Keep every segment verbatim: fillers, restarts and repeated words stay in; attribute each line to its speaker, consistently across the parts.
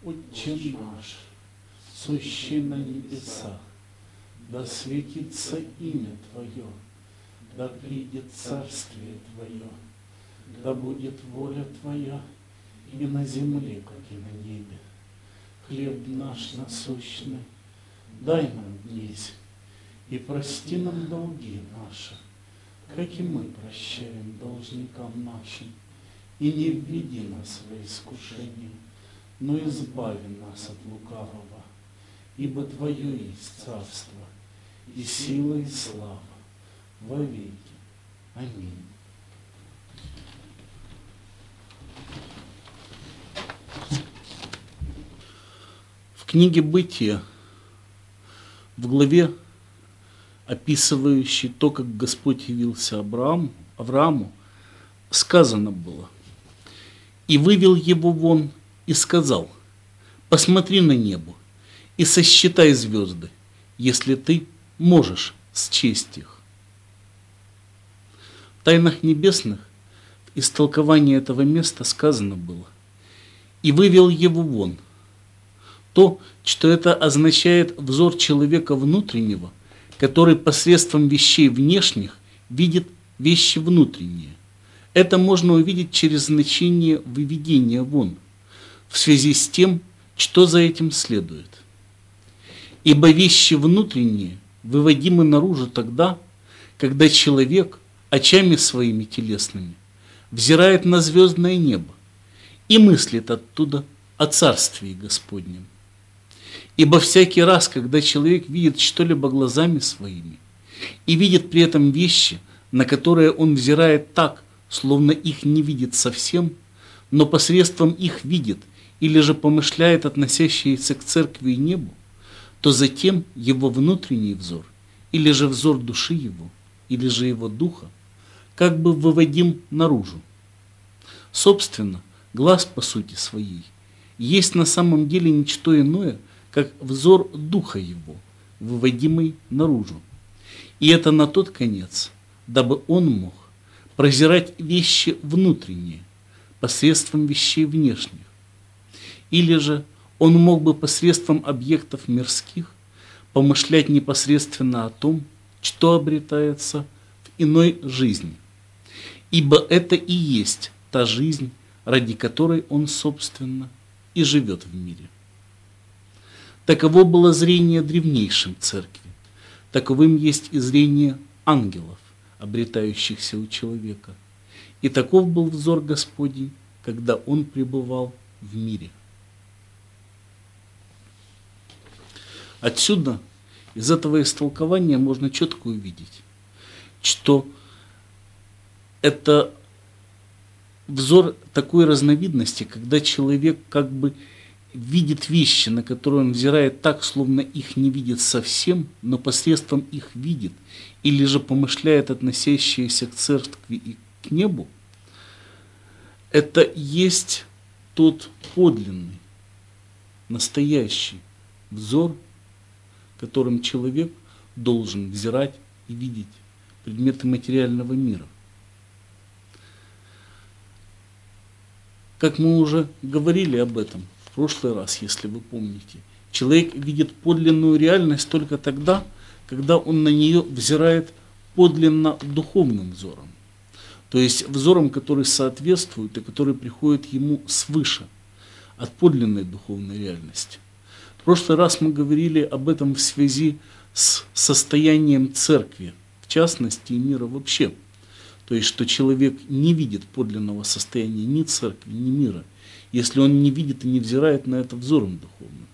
Speaker 1: Отче наш, сущий на небесах, да светится имя Твое, да придет царствие Твое, да будет воля Твоя и на земле, как и на небе. Хлеб наш насущный дай нам днесь, и прости нам долги наши, как и мы прощаем должникам нашим. И не введи нас во искушение, но избави нас от лукавого, ибо Твое есть царство, и сила, и слава во веки. Аминь. В книге «Бытие», в главе, описывающей то, как Господь явился Аврааму, Аврааму, сказано было: «И вывел его вон, и сказал: посмотри на небо, и сосчитай звезды, если ты можешь счесть их». В тайнах небесных в истолковании этого места сказано было: «И вывел его вон». То, что это означает взор человека внутреннего, который посредством вещей внешних видит вещи внутренние. Это можно увидеть через значение выведения вон, в связи с тем, что за этим следует. Ибо вещи внутренние выводимы наружу тогда, когда человек очами своими телесными взирает на звездное небо и мыслит оттуда о Царствии Господнем. Ибо всякий раз, когда человек видит что-либо глазами своими и видит при этом вещи, на которые он взирает так, словно их не видит совсем, но посредством их видит или же помышляет относящиеся к церкви и небу, то затем его внутренний взор, или же взор души его, или же его духа, как бы выводим наружу. Собственно, глаз по сути своей есть на самом деле ничто иное, как взор духа его, выводимый наружу. И это на тот конец, дабы он мог прозирать вещи внутренние посредством вещей внешних. Или же он мог бы посредством объектов мирских помышлять непосредственно о том, что обретается в иной жизни. Ибо это и есть та жизнь, ради которой он, собственно, и живет в мире. Таково было зрение древнейшей церкви. Таковым есть и зрение ангелов, обретающихся у человека. И таков был взор Господень, когда он пребывал в мире. Отсюда, из этого истолкования, можно четко увидеть, что это взор такой разновидности, когда человек как бы видит вещи, на которые он взирает так, словно их не видит совсем, но посредством их видит, или же помышляет относящиеся к церкви и к небу, это есть тот подлинный, настоящий взор, которым человек должен взирать и видеть предметы материального мира. Как мы уже говорили об этом в прошлый раз, если вы помните, человек видит подлинную реальность только тогда, когда он на нее взирает подлинно духовным взором. То есть взором, который соответствует и который приходит ему свыше, от подлинной духовной реальности. В прошлый раз мы говорили об этом в связи с состоянием церкви, в частности, и мира вообще. То есть, что человек не видит подлинного состояния ни церкви, ни мира, если он не видит и не взирает на это взором духовным.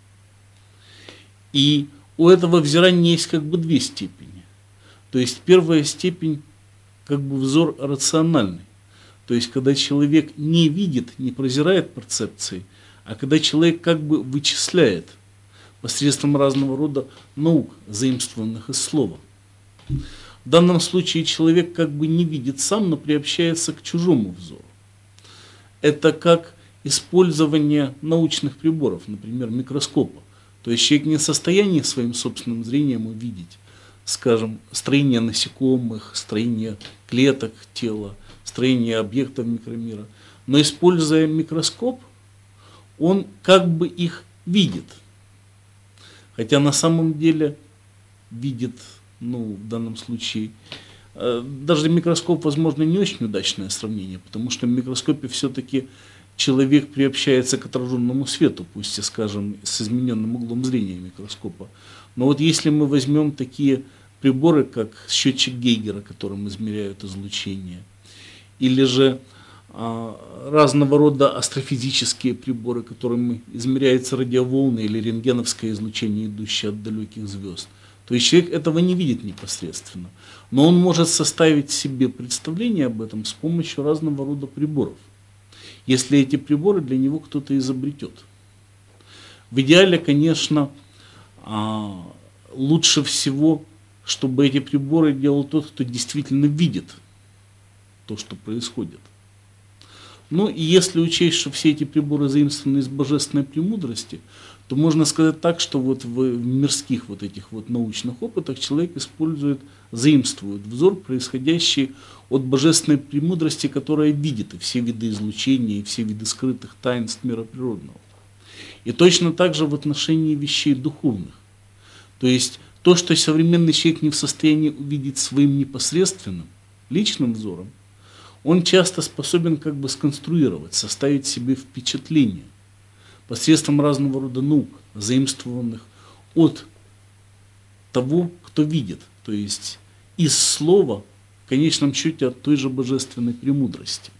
Speaker 1: И у этого взирания есть как бы две степени. То есть, первая степень как бы взор рациональный. То есть, когда человек не видит, не прозирает перцепции, а когда человек как бы вычисляет посредством разного рода наук, заимствованных из слова. В данном случае человек как бы не видит сам, но приобщается к чужому взору. Это как использование научных приборов, например, микроскопа. То есть человек не в состоянии своим собственным зрением увидеть, скажем, строение насекомых, строение клеток тела, строение объектов микромира. Но используя микроскоп, он как бы их видит. Хотя на самом деле видит, ну, в данном случае, э, даже микроскоп, возможно, не очень удачное сравнение, потому что в микроскопе все-таки человек приобщается к отраженному свету, пусть и, скажем, с измененным углом зрения микроскопа. Но вот если мы возьмем такие приборы, как счетчик Гейгера, которым измеряют излучение, или же а, разного рода астрофизические приборы, которыми измеряются радиоволны или рентгеновское излучение, идущее от далеких звезд, то есть человек этого не видит непосредственно, но он может составить себе представление об этом с помощью разного рода приборов, если эти приборы для него кто-то изобретет. В идеале, конечно, лучше всего, чтобы эти приборы делал тот, кто действительно видит то, что происходит. Ну и если учесть, что все эти приборы заимствованы из божественной премудрости, то можно сказать так, что вот в мирских вот этих вот научных опытах человек использует, заимствует взор, происходящий от божественной премудрости, которая видит и все виды излучения, и все виды скрытых таинств мира природного. И точно так же в отношении вещей духовных. То есть то, что современный человек не в состоянии увидеть своим непосредственным, личным взором, он часто способен как бы сконструировать, составить себе впечатление посредством разного рода наук, заимствованных от того, кто видит, то есть из слова, в конечном счете, от той же божественной премудрости.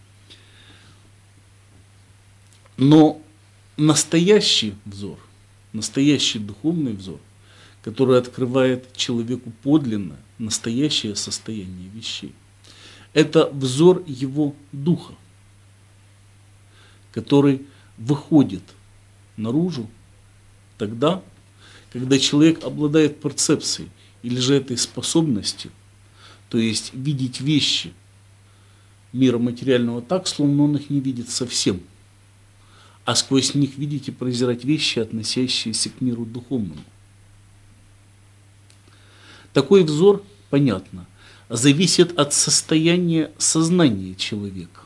Speaker 1: Но настоящий взор, настоящий духовный взор, который открывает человеку подлинное, настоящее состояние вещей, это взор его духа, который выходит наружу тогда, когда человек обладает перцепцией или же этой способностью, то есть видеть вещи мира материального так, словно он их не видит совсем, а сквозь них видеть и прозирать вещи, относящиеся к миру духовному. Такой взор, понятно, зависит от состояния сознания человека.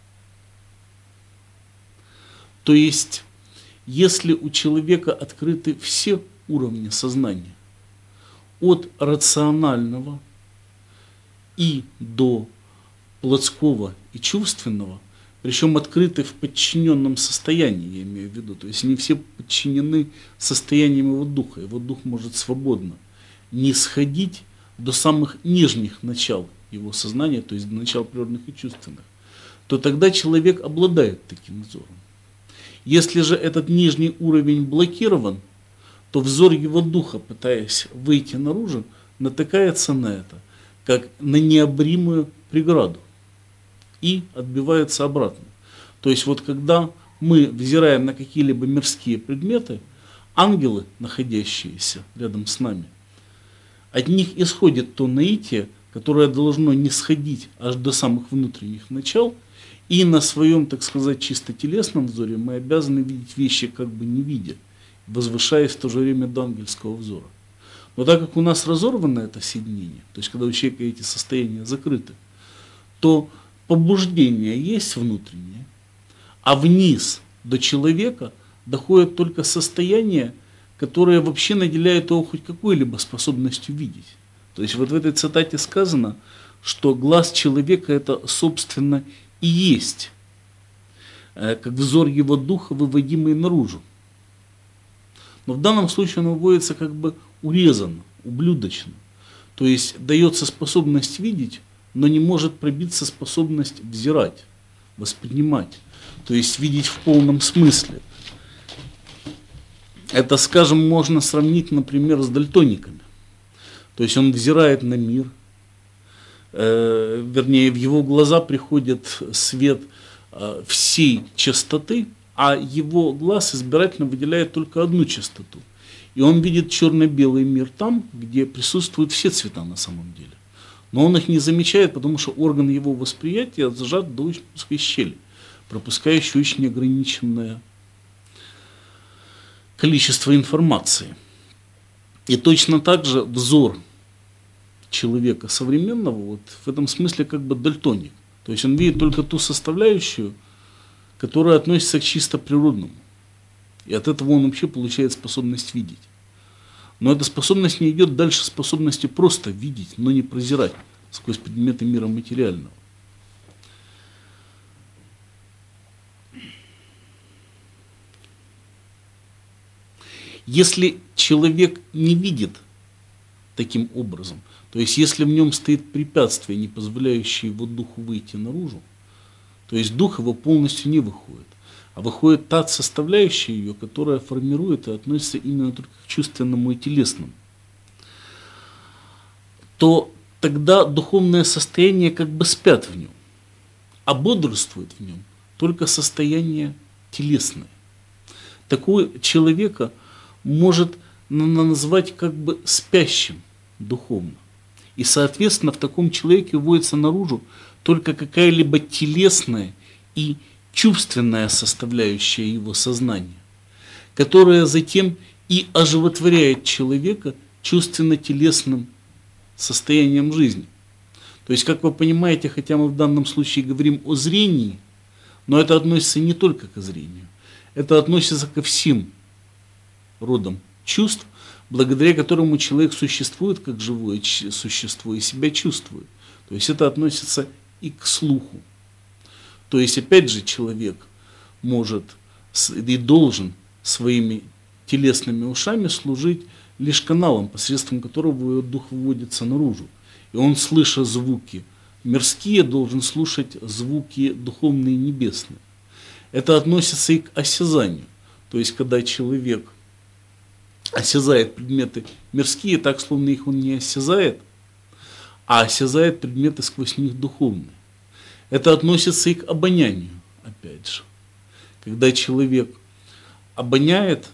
Speaker 1: То есть, если у человека открыты все уровни сознания, от рационального и до плотского и чувственного, причем открыты в подчиненном состоянии, я имею в виду, то есть не все подчинены состояниям его духа, его дух может свободно не сходить до самых нижних начал его сознания, то есть до начал природных и чувственных, то тогда человек обладает таким взором. Если же этот нижний уровень блокирован, то взор его духа, пытаясь выйти наружу, натыкается на это, как на необоримую преграду, и отбивается обратно. То есть вот когда мы взираем на какие-либо мирские предметы, ангелы, находящиеся рядом с нами, от них исходит то наитие, которое должно не сходить аж до самых внутренних начал, и на своем, так сказать, чисто телесном взоре мы обязаны видеть вещи как бы не видя, возвышаясь в то же время до ангельского взора. Но так как у нас разорвано это соединение, то есть когда у человека эти состояния закрыты, то побуждение есть внутреннее, а вниз до человека доходит только состояние, которое вообще наделяет его хоть какой-либо способностью видеть. То есть вот в этой цитате сказано, что глаз человека это, собственно, и есть, как взор его духа, выводимый наружу. Но в данном случае он выводится как бы урезанно, ублюдочно. То есть дается способность видеть, но не может пробиться способность взирать, воспринимать. То есть видеть в полном смысле. Это, скажем, можно сравнить, например, с дальтониками. То есть он взирает на мир, э, вернее, в его глаза приходит свет э, всей частоты, а его глаз избирательно выделяет только одну частоту. И он видит черно-белый мир там, где присутствуют все цвета на самом деле. Но он их не замечает, потому что орган его восприятия зажат до очень узкой щели, пропускающей очень ограниченное количество информации. И точно так же взор человека современного вот в этом смысле как бы дальтоник. То есть он видит только ту составляющую, которая относится к чисто природному. И от этого он вообще получает способность видеть. Но эта способность не идет дальше способности просто видеть, но не презирать сквозь предметы мира материального. Если человек не видит таким образом, то есть если в нем стоит препятствие, не позволяющее его духу выйти наружу, то есть дух его полностью не выходит, а выходит та составляющая ее, которая формирует и относится именно только к чувственному и телесному, то тогда духовное состояние как бы спят в нем, а бодрствует в нем только состояние телесное. Такого человека может назвать как бы спящим духовно. И, соответственно, в таком человеке выводится наружу только какая-либо телесная и чувственная составляющая его сознания, которая затем и оживотворяет человека чувственно-телесным состоянием жизни. То есть, как вы понимаете, хотя мы в данном случае говорим о зрении, но это относится не только к зрению, это относится ко всем родам чувств, благодаря которому человек существует как живое существо и себя чувствует. То есть это относится и к слуху. То есть опять же человек может и должен своими телесными ушами служить лишь каналом, посредством которого его дух выводится наружу. И он, слыша звуки мирские, должен слушать звуки духовные и небесные. Это относится и к осязанию. То есть когда человек осязает предметы мирские, так словно их он не осязает, а осязает предметы сквозь них духовные. Это относится и к обонянию, опять же. Когда человек обоняет,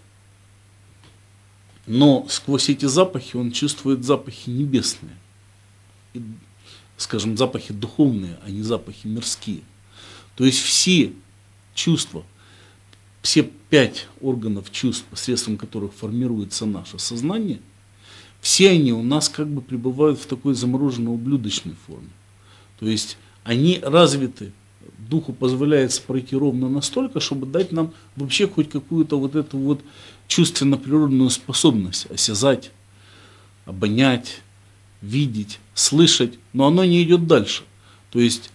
Speaker 1: но сквозь эти запахи он чувствует запахи небесные, и, скажем, запахи духовные, а не запахи мирские. То есть все чувства, все пять органов чувств, посредством которых формируется наше сознание, все они у нас как бы пребывают в такой замороженно-ублюдочной форме. То есть они развиты, духу позволяется пройти ровно настолько, чтобы дать нам вообще хоть какую-то вот эту вот чувственно-природную способность осязать, обонять, видеть, слышать, но оно не идет дальше. То есть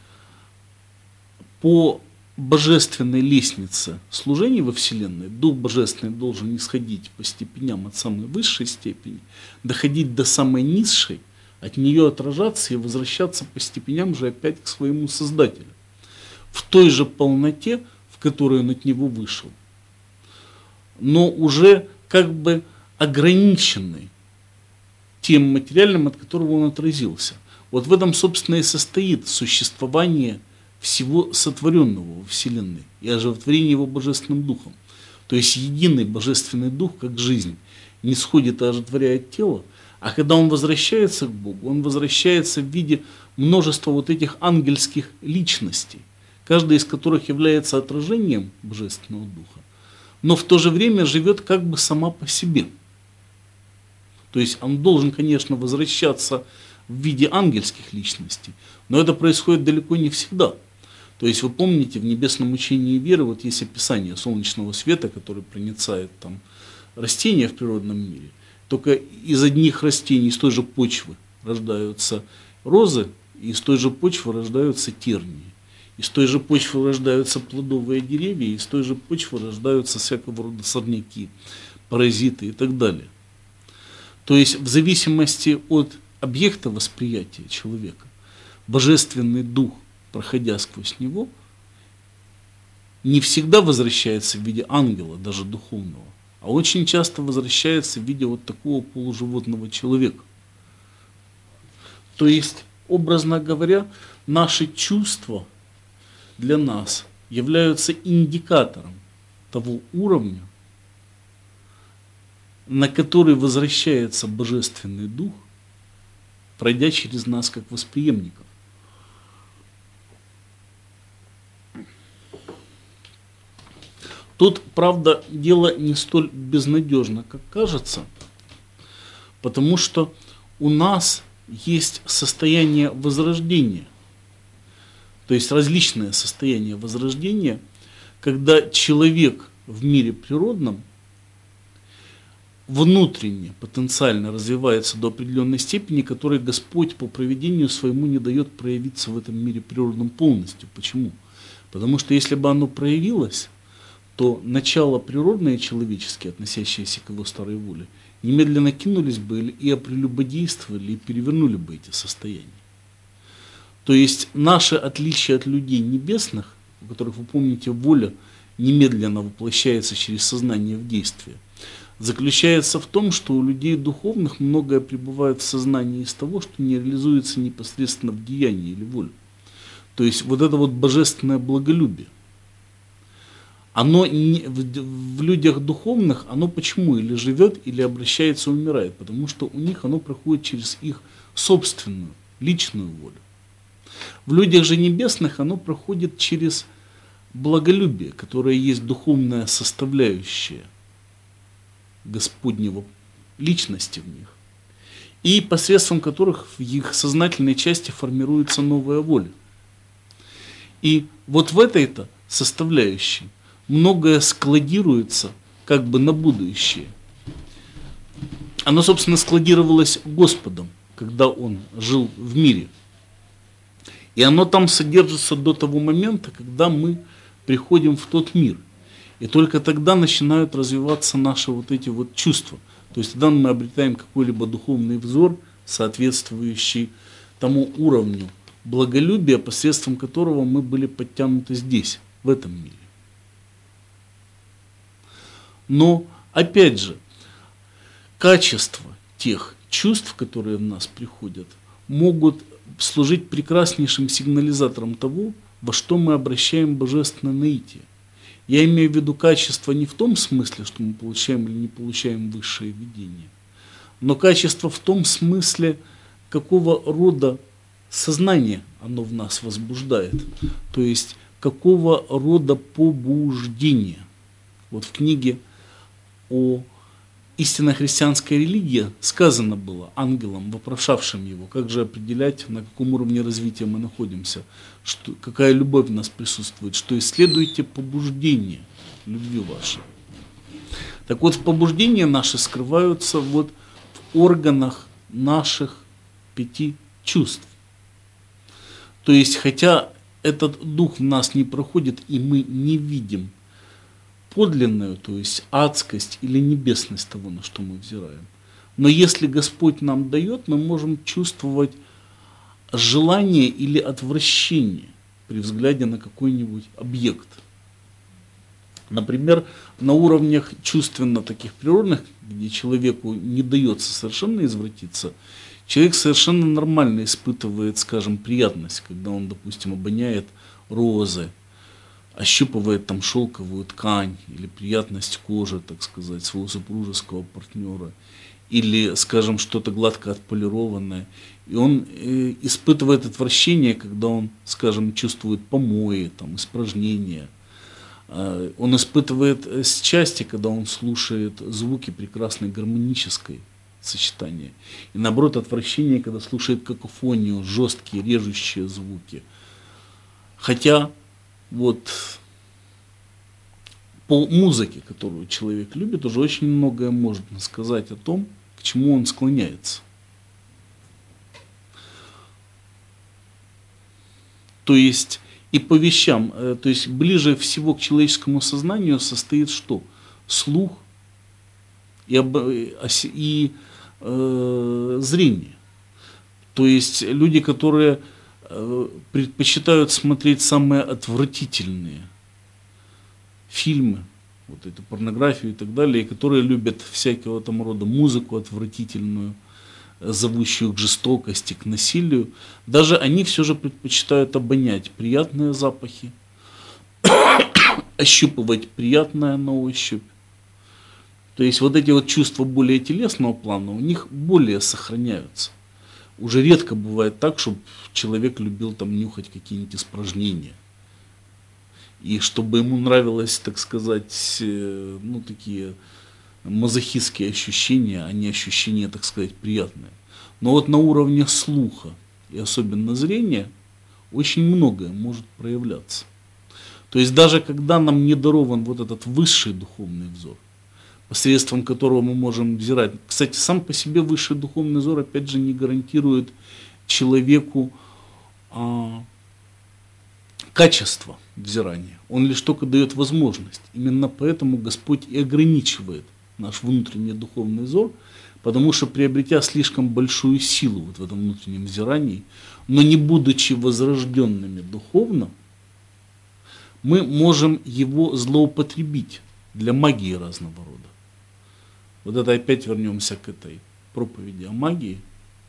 Speaker 1: по божественной лестнице служения во Вселенной Дух Божественный должен исходить по степеням от самой высшей степени, доходить до самой низшей, от нее отражаться и возвращаться по степеням же опять к своему Создателю. В той же полноте, в которой он от него вышел, но уже как бы ограниченный тем материальным, от которого он отразился. Вот в этом, собственно, и состоит существование всего сотворенного во Вселенной и оживотворение его Божественным Духом. То есть единый Божественный Дух, как жизнь, не сходит и оживотворяет тело, а когда он возвращается к Богу, он возвращается в виде множества вот этих ангельских личностей, каждая из которых является отражением Божественного Духа, но в то же время живет как бы сама по себе. То есть он должен, конечно, возвращаться в виде ангельских личностей, но это происходит далеко не всегда. То есть вы помните, в небесном учении веры вот есть описание солнечного света, который проницает там растения в природном мире. Только из одних растений, из той же почвы рождаются розы, и из той же почвы рождаются тернии. Из той же почвы рождаются плодовые деревья, и из той же почвы рождаются всякого рода сорняки, паразиты и так далее. То есть в зависимости от объекта восприятия человека, Божественный Дух, проходя сквозь него, не всегда возвращается в виде ангела, даже духовного, а очень часто возвращается в виде вот такого полуживотного человека. То есть, образно говоря, наши чувства для нас являются индикатором того уровня, на который возвращается Божественный Дух, пройдя через нас как восприемников. Тут, правда, дело не столь безнадежно, как кажется, потому что у нас есть состояние возрождения, то есть различные состояния возрождения, когда человек в мире природном внутренне, потенциально развивается до определенной степени, которой Господь по провидению своему не дает проявиться в этом мире природном полностью. Почему? Потому что если бы оно проявилось, то начало природное и человеческие, относящиеся к его старой воле, немедленно кинулись бы и прелюбодействовали, и перевернули бы эти состояния. То есть наше отличие от людей небесных, у которых, вы помните, воля немедленно воплощается через сознание в действие, заключается в том, что у людей духовных многое пребывает в сознании из того, что не реализуется непосредственно в деянии или воле. То есть вот это вот божественное благолюбие, оно не, в, в людях духовных, оно почему или живет, или обращается, умирает, потому что у них оно проходит через их собственную, личную волю. В людях же небесных оно проходит через благолюбие, которое есть духовная составляющая Господнего личности в них, и посредством которых в их сознательной части формируется новая воля. И вот в этой-то составляющей многое складируется как бы на будущее. Оно, собственно, складировалось Господом, когда Он жил в мире. И оно там содержится до того момента, когда мы приходим в тот мир. И только тогда начинают развиваться наши вот эти вот чувства. То есть тогда мы обретаем какой-либо духовный взор, соответствующий тому уровню благолюбия, посредством которого мы были подтянуты здесь, в этом мире. Но, опять же, качество тех чувств, которые в нас приходят, могут служить прекраснейшим сигнализатором того, во что мы обращаем божественное наитие. Я имею в виду качество не в том смысле, что мы получаем или не получаем высшее видение, но качество в том смысле, какого рода сознание оно в нас возбуждает, то есть какого рода побуждение. Вот в книге о истинной христианской религии сказано было ангелам, вопрошавшим его, как же определять, на каком уровне развития мы находимся, что, какая любовь в нас присутствует, что исследуйте побуждение любви вашей. Так вот, побуждения наши скрываются вот в органах наших пяти чувств. То есть, хотя этот дух в нас не проходит, и мы не видим подлинную, то есть адскость или небесность того, на что мы взираем. Но если Господь нам дает, мы можем чувствовать желание или отвращение при взгляде на какой-нибудь объект. Например, на уровнях чувственно таких природных, где человеку не дается совершенно извратиться, человек совершенно нормально испытывает, скажем, приятность, когда он, допустим, обоняет розы, ощупывает там шелковую ткань или приятность кожи, так сказать, своего супружеского партнера, или, скажем, что-то гладко отполированное. И он э, испытывает отвращение, когда он, скажем, чувствует помои, там, испражнения. Э, он испытывает счастье, когда он слушает звуки прекрасной гармонической сочетания. И наоборот, отвращение, когда слушает какофонию, жесткие, режущие звуки. Хотя вот по музыке, которую человек любит, уже очень многое можно сказать о том, к чему он склоняется. То есть и по вещам, то есть ближе всего к человеческому сознанию состоит что? Слух и, и э, зрение. То есть люди, которые предпочитают смотреть самые отвратительные фильмы, вот эту порнографию и так далее, и которые любят всякого там рода музыку отвратительную, зовущую к жестокости, к насилию, даже они все же предпочитают обонять приятные запахи, ощупывать приятное на ощупь. То есть вот эти вот чувства более телесного плана у них более сохраняются. Уже редко бывает так, чтобы человек любил там нюхать какие-нибудь испражнения. И чтобы ему нравилось, так сказать, ну такие мазохистские ощущения, а не ощущения, так сказать, приятные. Но вот на уровне слуха и особенно зрения очень многое может проявляться. То есть даже когда нам не дарован вот этот высший духовный взор, посредством которого мы можем взирать. Кстати, сам по себе высший духовный взор, опять же, не гарантирует человеку а, качество взирания. Он лишь только дает возможность. Именно поэтому Господь и ограничивает наш внутренний духовный взор, потому что, приобретя слишком большую силу вот в этом внутреннем взирании, но не будучи возрожденными духовно, мы можем его злоупотребить для магии разного рода. Вот это опять вернемся к этой проповеди о магии.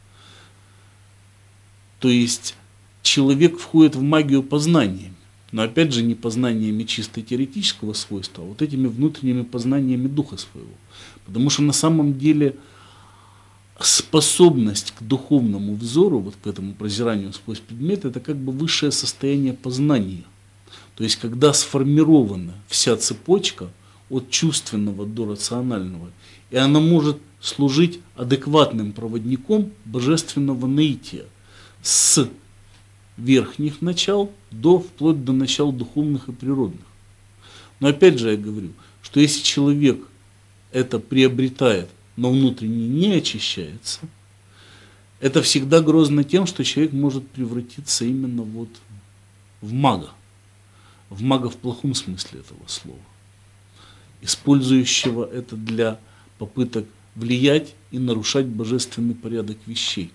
Speaker 1: То есть человек входит в магию познаниями, но опять же не познаниями чисто теоретического свойства, а вот этими внутренними познаниями духа своего. Потому что на самом деле способность к духовному взору, вот к этому прозиранию сквозь предметы, это как бы высшее состояние познания. То есть когда сформирована вся цепочка от чувственного до рационального, и она может служить адекватным проводником божественного наития с верхних начал до вплоть до начал духовных и природных. Но опять же я говорю, что если человек это приобретает, но внутренне не очищается, это всегда грозно тем, что человек может превратиться именно вот в мага. В мага в плохом смысле этого слова, использующего это для попыток влиять и нарушать божественный порядок вещей.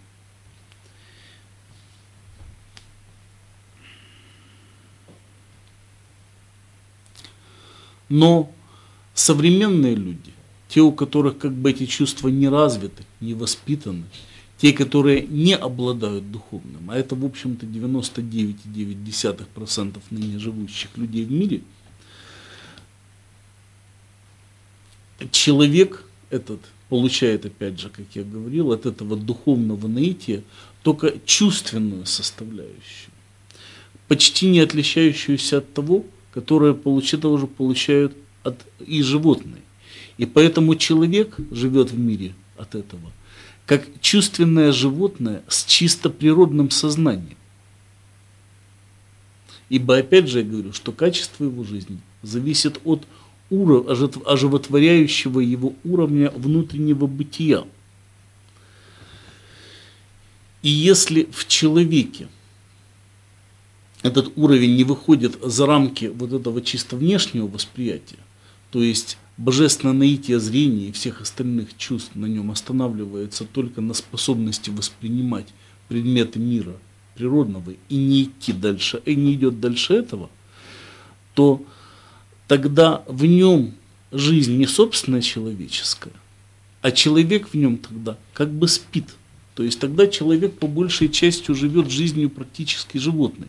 Speaker 1: Но современные люди, те, у которых как бы эти чувства не развиты, не воспитаны, те, которые не обладают духовным, а это, в общем-то, девяносто девять целых девять десятых процента ныне живущих людей в мире, человек этот получает, опять же, как я говорил, от этого духовного наития только чувственную составляющую, почти не отличающуюся от того, которое получит, уже получают от, и животные. И поэтому человек живет в мире от этого как чувственное животное с чисто природным сознанием. Ибо опять же я говорю, что качество его жизни зависит от уров, оживотворяющего его уровня внутреннего бытия. И если в человеке этот уровень не выходит за рамки вот этого чисто внешнего восприятия, то есть божественное наитие зрения и всех остальных чувств на нем останавливается только на способности воспринимать предметы мира природного и не идти дальше, и не идет дальше этого, то тогда в нем жизнь не собственная человеческая, а человек в нем тогда как бы спит. То есть тогда человек по большей части живет жизнью практически животной,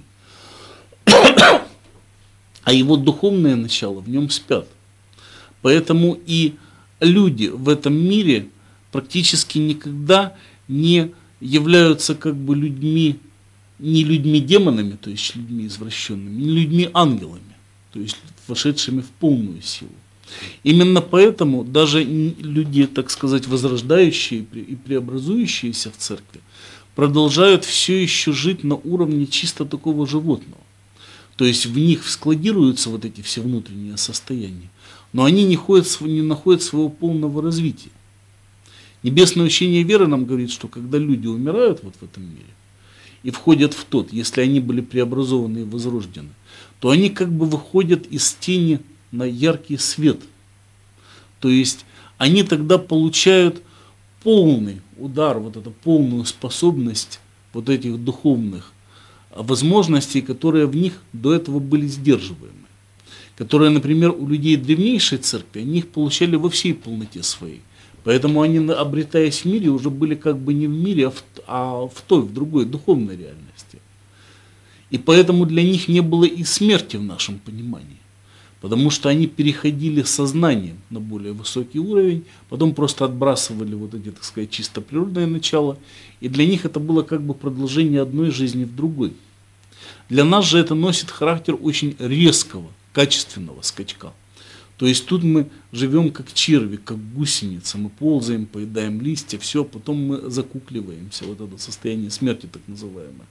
Speaker 1: а его духовное начало в нем спят. Поэтому и люди в этом мире практически никогда не являются как бы людьми, не людьми-демонами, то есть людьми извращенными, не людьми-ангелами, то есть вошедшими в полную силу. Именно поэтому даже люди, так сказать, возрождающие и преобразующиеся в церкви, продолжают все еще жить на уровне чисто такого животного. То есть в них складируются вот эти все внутренние состояния, но они не, ходят, не находят своего полного развития. Небесное учение веры нам говорит, что когда люди умирают вот в этом мире и входят в тот, если они были преобразованы и возрождены, то они как бы выходят из тени на яркий свет. То есть они тогда получают полный удар, вот эту полную способность вот этих духовных возможностей, которые в них до этого были сдерживаемы. Которые, например, у людей древнейшей церкви, они их получали во всей полноте своей. Поэтому они, обретаясь в мире, уже были как бы не в мире, а в, а в той, в другой духовной реальности. И поэтому для них не было и смерти в нашем понимании. Потому что они переходили сознанием на более высокий уровень, потом просто отбрасывали вот эти, так сказать, чисто природные начала. И для них это было как бы продолжение одной жизни в другой. Для нас же это носит характер очень резкого, качественного скачка. То есть тут мы живем как черви, как гусеница, мы ползаем, поедаем листья, все, потом мы закукливаемся, вот это состояние смерти так называемое.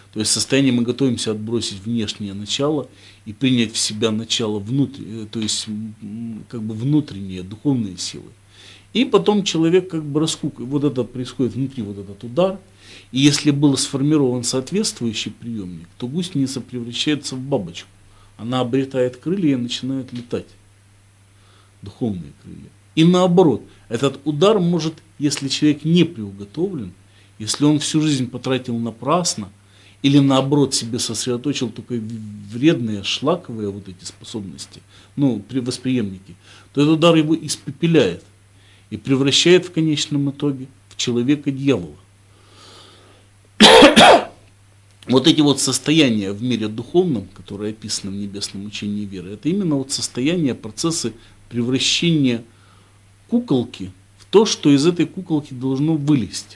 Speaker 1: То есть состояние мы готовимся отбросить внешнее начало и принять в себя начало внутреннее, то есть как бы внутренние духовные силы. И потом человек как бы раскукает, вот это происходит внутри, вот этот удар. И если был сформирован соответствующий приемник, то гусеница превращается в бабочку. Она обретает крылья и начинает летать. Духовные крылья. И наоборот, этот удар может, если человек не приуготовлен, если он всю жизнь потратил напрасно, или наоборот себе сосредоточил только вредные, шлаковые вот эти способности, ну, при восприемнике, то этот удар его испепеляет и превращает в конечном итоге в человека-дьявола. Вот эти вот состояния в мире духовном, которые описаны в небесном учении веры, это именно вот состояния, процессы превращения куколки в то, что из этой куколки должно вылезть.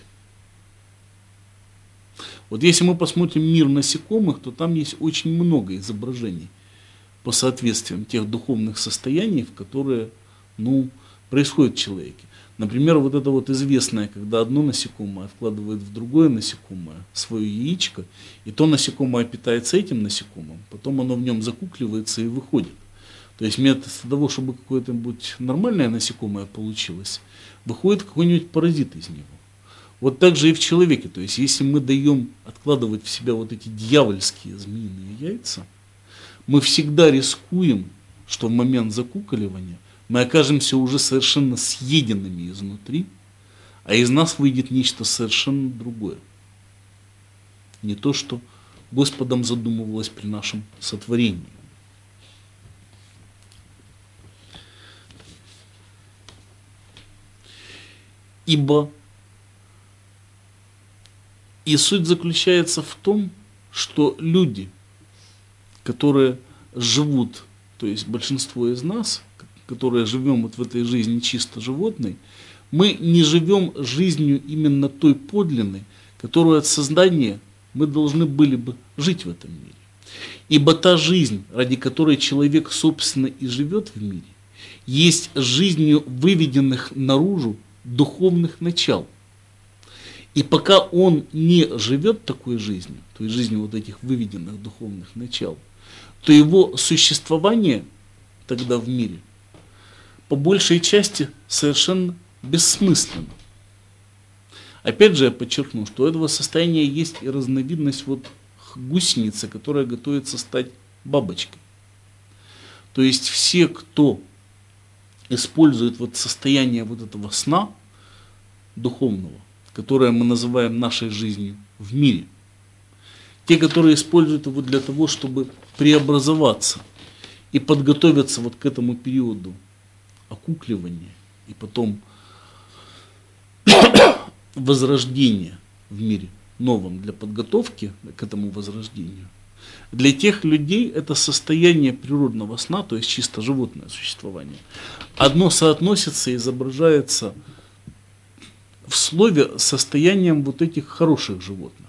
Speaker 1: Вот если мы посмотрим мир насекомых, то там есть очень много изображений по соответствиям тех духовных состояний, в которые, ну, происходит в человеке. Например, вот это вот известное, когда одно насекомое откладывает в другое насекомое свое яичко, и то насекомое питается этим насекомым, потом оно в нем закукливается и выходит. То есть вместо того, чтобы какое-нибудь нормальное насекомое получилось, выходит какой-нибудь паразит из него. Вот так же и в человеке. То есть если мы даем откладывать в себя вот эти дьявольские змеиные яйца, мы всегда рискуем, что в момент закуколивания мы окажемся уже совершенно съеденными изнутри, а из нас выйдет нечто совершенно другое. Не то, что Господом задумывалось при нашем сотворении. Ибо и суть заключается в том, что люди, которые живут, то есть большинство из нас, которые живем вот в этой жизни чисто животной, мы не живем жизнью именно той подлинной, которую от создания мы должны были бы жить в этом мире. Ибо та жизнь, ради которой человек, собственно, и живет в мире, есть жизнью выведенных наружу духовных начал. И пока он не живет такой жизнью, то есть жизнью вот этих выведенных духовных начал, то его существование тогда в мире по большей части совершенно бессмысленно. Опять же я подчеркну, что у этого состояния есть и разновидность вот гусеницы, которая готовится стать бабочкой. То есть все, кто использует вот состояние вот этого сна духовного, которое мы называем нашей жизнью в мире, те, которые используют его для того, чтобы преобразоваться и подготовиться вот к этому периоду окукливания и потом возрождения в мире новом для подготовки к этому возрождению, для тех людей это состояние природного сна, то есть чисто животное существование, одно соотносится и изображается в слове состоянием вот этих хороших животных.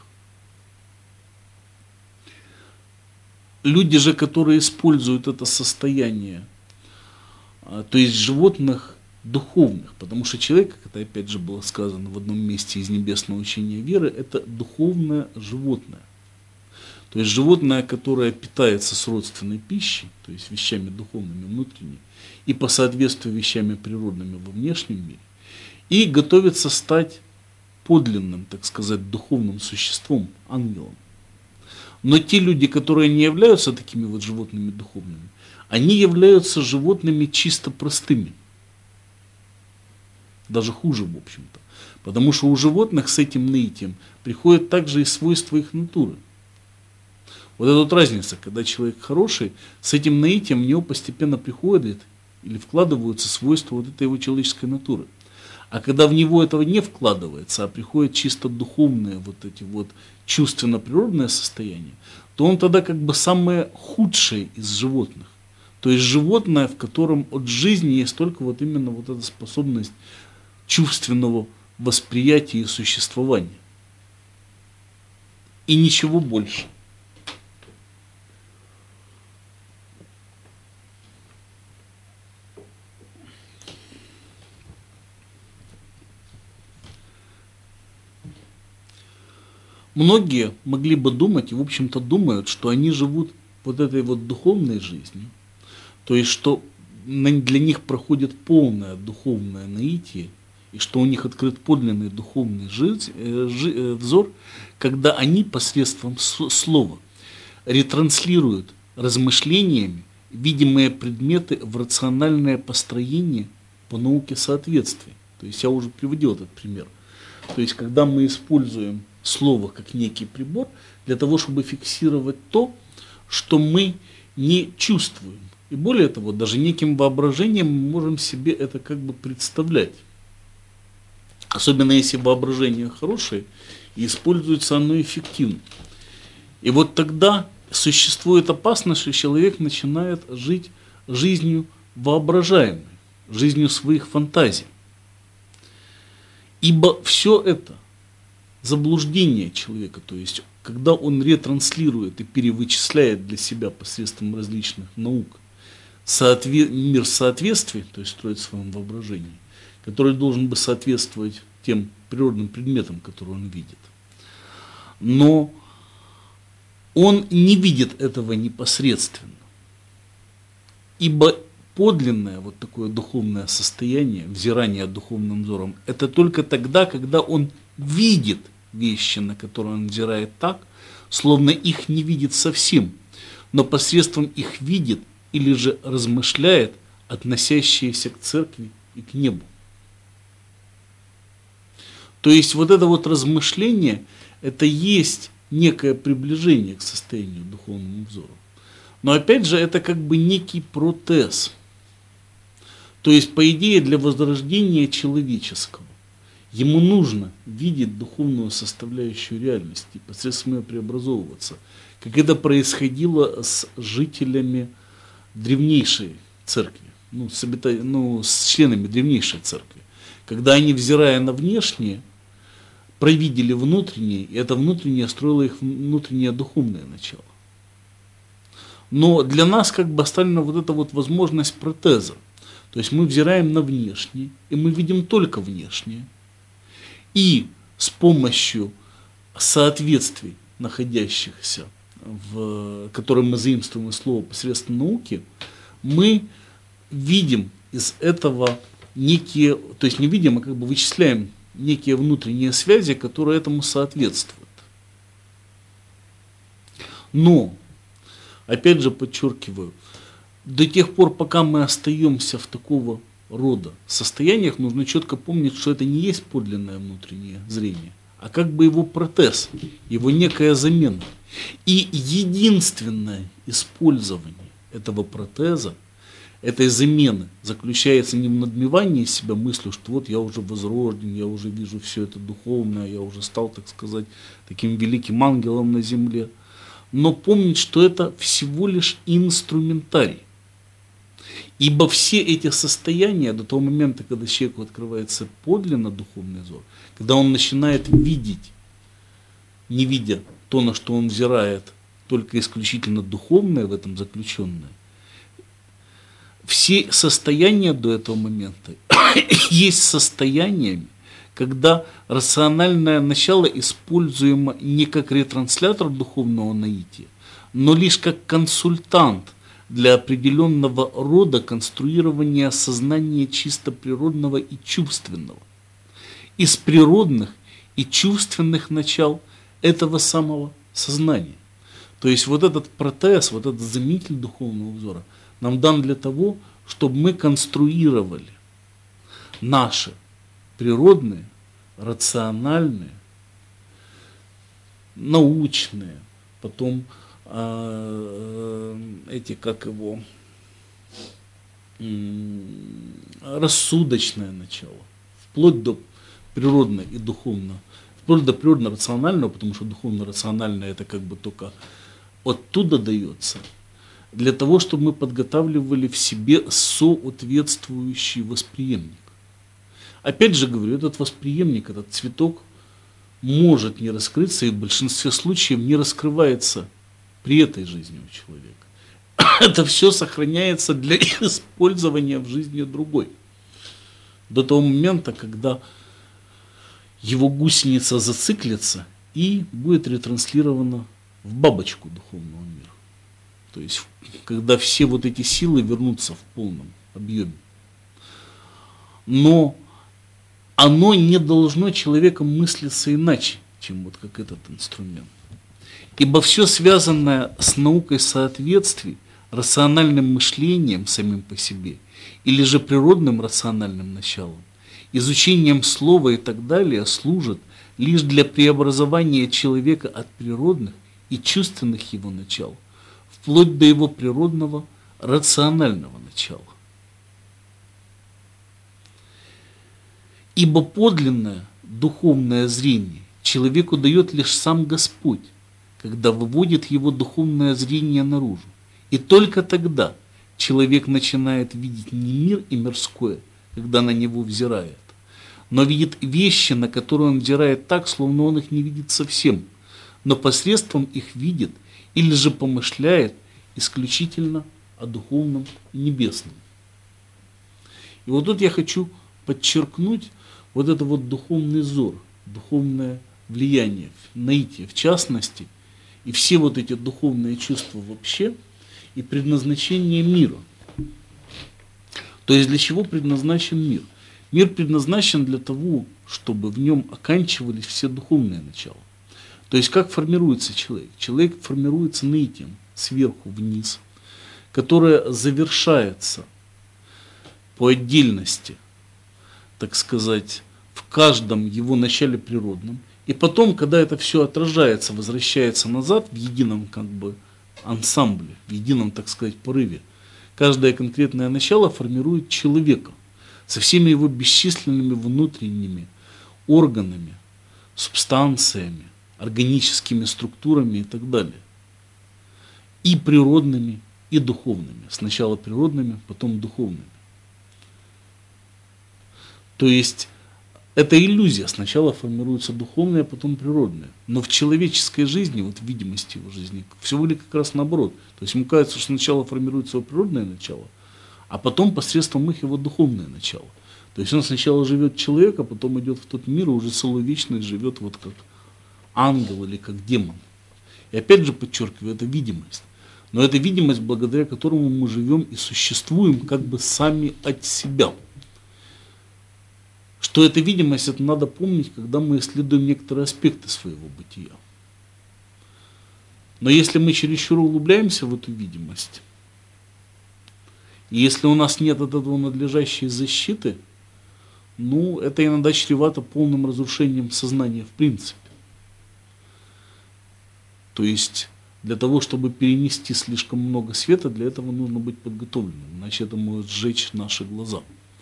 Speaker 1: Люди же, которые используют это состояние, то есть животных духовных, потому что человек, как это опять же было сказано в одном месте из небесного учения веры, это духовное животное. То есть животное, которое питается с родственной пищей, то есть вещами духовными внутренними, и по соответствию вещами природными во внешнем мире, и готовится стать подлинным, так сказать, духовным существом, ангелом. Но те люди, которые не являются такими вот животными духовными, они являются животными чисто простыми. Даже хуже, в общем-то. Потому что у животных с этим наитием приходят также и свойства их натуры. Вот эта вот разница, когда человек хороший, с этим наитием в него постепенно приходит или вкладываются свойства вот этой его человеческой натуры. А когда в него этого не вкладывается, а приходит чисто духовное вот эти вот чувственно-природное состояние, то он тогда как бы самое худшее из животных. То есть животное, в котором от жизни есть только вот именно вот эта способность чувственного восприятия и существования. И ничего больше. многие могли бы думать, и в общем-то думают, что они живут вот этой вот духовной жизнью, то есть что для них проходит полное духовное наитие, и что у них открыт подлинный духовный жизнь, э, жи, э, взор, когда они посредством с, слова ретранслируют размышлениями видимые предметы в рациональное построение по науке соответствия. То есть я уже приводил этот пример. То есть когда мы используем слово как некий прибор для того, чтобы фиксировать то, что мы не чувствуем. И более того, даже неким воображением мы можем себе это как бы представлять. Особенно если воображение хорошее, и используется оно эффективно. И вот тогда существует опасность, что человек начинает жить жизнью воображаемой, жизнью своих фантазий. Ибо все это заблуждение человека, то есть когда он ретранслирует и перевычисляет для себя посредством различных наук соотве- мир соответствий, то есть строит в своем воображении, который должен бы соответствовать тем природным предметам, которые он видит. Но он не видит этого непосредственно. Ибо подлинное вот такое духовное состояние, взирание духовным взором, это только тогда, когда он видит вещи, на которые он взирает так, словно их не видит совсем, но посредством их видит или же размышляет, относящиеся к церкви и к небу. То есть вот это вот размышление, это есть некое приближение к состоянию духовному взору. Но опять же, это как бы некий протез. То есть, по идее, для возрождения человеческого ему нужно видеть духовную составляющую реальности, посредством ее преобразовываться, как это происходило с жителями древнейшей церкви, ну, с, обита... ну, с членами древнейшей церкви, когда они, взирая на внешнее, провидели внутреннее, и это внутреннее строило их внутреннее духовное начало. Но для нас как бы оставлена вот эта вот возможность протеза. То есть мы взираем на внешнее, и мы видим только внешнее. И с помощью соответствий, находящихся в, которые мы заимствуем из слова посредством науки, мы видим из этого некие, то есть не видим, а как бы вычисляем некие внутренние связи, которые этому соответствуют. Но, опять же подчеркиваю, до тех пор, пока мы остаемся в такого рода состояниях, нужно четко помнить, что это не есть подлинное внутреннее зрение, а как бы его протез, его некая замена. И единственное использование этого протеза, этой замены, заключается не в надмевании себя мыслью, что вот я уже возрожден, я уже вижу все это духовное, я уже стал, так сказать, таким великим ангелом на земле, но помнить, что это всего лишь инструментарий. Ибо все эти состояния до того момента, когда человеку открывается подлинно духовный взор, когда он начинает видеть, не видя то, на что он взирает, только исключительно духовное в этом заключенное, все состояния до этого момента есть состояниями, когда рациональное начало используемо не как ретранслятор духовного наития, но лишь как консультант для определенного рода конструирования сознания чисто природного и чувственного. Из природных и чувственных начал этого самого сознания. То есть вот этот протез, вот этот заменитель духовного взора нам дан для того, чтобы мы конструировали наши природные, рациональные, научные, потом э, эти, как его, э, рассудочное начало, вплоть до природно и духовно, вплоть до природно-рационального, потому что духовно-рациональное это как бы только оттуда дается, для того, чтобы мы подготавливали в себе соответствующий восприемник. Опять же говорю, этот восприемник, этот цветок может не раскрыться и в большинстве случаев не раскрывается при этой жизни у человека. Это все сохраняется для использования в жизни другой. До того момента, когда его гусеница зациклится и будет ретранслировано в бабочку духовного мира. То есть, когда все вот эти силы вернутся в полном объеме. Но оно не должно человеком мыслиться иначе, чем вот как этот инструмент. Ибо все связанное с наукой соответствий, рациональным мышлением самим по себе, или же природным рациональным началом, изучением слова и так далее служит лишь для преобразования человека от природных и чувственных его начал, вплоть до его природного рационального начала. Ибо подлинное духовное зрение человеку дает лишь сам Господь, когда выводит его духовное зрение наружу. И только тогда человек начинает видеть не мир и мирское, когда на него взирает, но видит вещи, на которые он взирает так, словно он их не видит совсем, но посредством их видит или же помышляет исключительно о духовном и небесном. И вот тут я хочу подчеркнуть вот это вот духовный взор, духовное влияние, наитие в частности, и все вот эти духовные чувства вообще, и предназначение мира. То есть для чего предназначен мир? Мир предназначен для того, чтобы в нем оканчивались все духовные начала. То есть как формируется человек? Человек формируется наитием, сверху вниз, которое завершается по отдельности, так сказать, в каждом его начале природном. И потом, когда это все отражается, возвращается назад в едином как бы ансамбле, в едином, так сказать, порыве, каждое конкретное начало формирует человека со всеми его бесчисленными внутренними органами, субстанциями, органическими структурами и так далее. И природными, и духовными. Сначала природными, потом духовными. То есть это иллюзия. Сначала формируется духовное, потом природное. Но в человеческой жизни, вот в видимости его жизни, все выглядит как раз наоборот. То есть ему кажется, что сначала формируется его природное начало, а потом посредством их его духовное начало. То есть он сначала живет человек, а потом идет в тот мир и уже целую вечность живет вот как ангел или как демон. И опять же подчеркиваю, это видимость. Но это видимость, благодаря которому мы живем и существуем как бы сами от себя. Что эта видимость, это надо помнить, когда мы исследуем некоторые аспекты своего бытия. Но если мы чересчур углубляемся в эту видимость, и если у нас нет от этого надлежащей защиты, ну, это иногда чревато полным разрушением сознания в принципе. То есть, для того, чтобы перенести слишком много света, для этого нужно быть подготовленным, иначе это может сжечь наши глаза.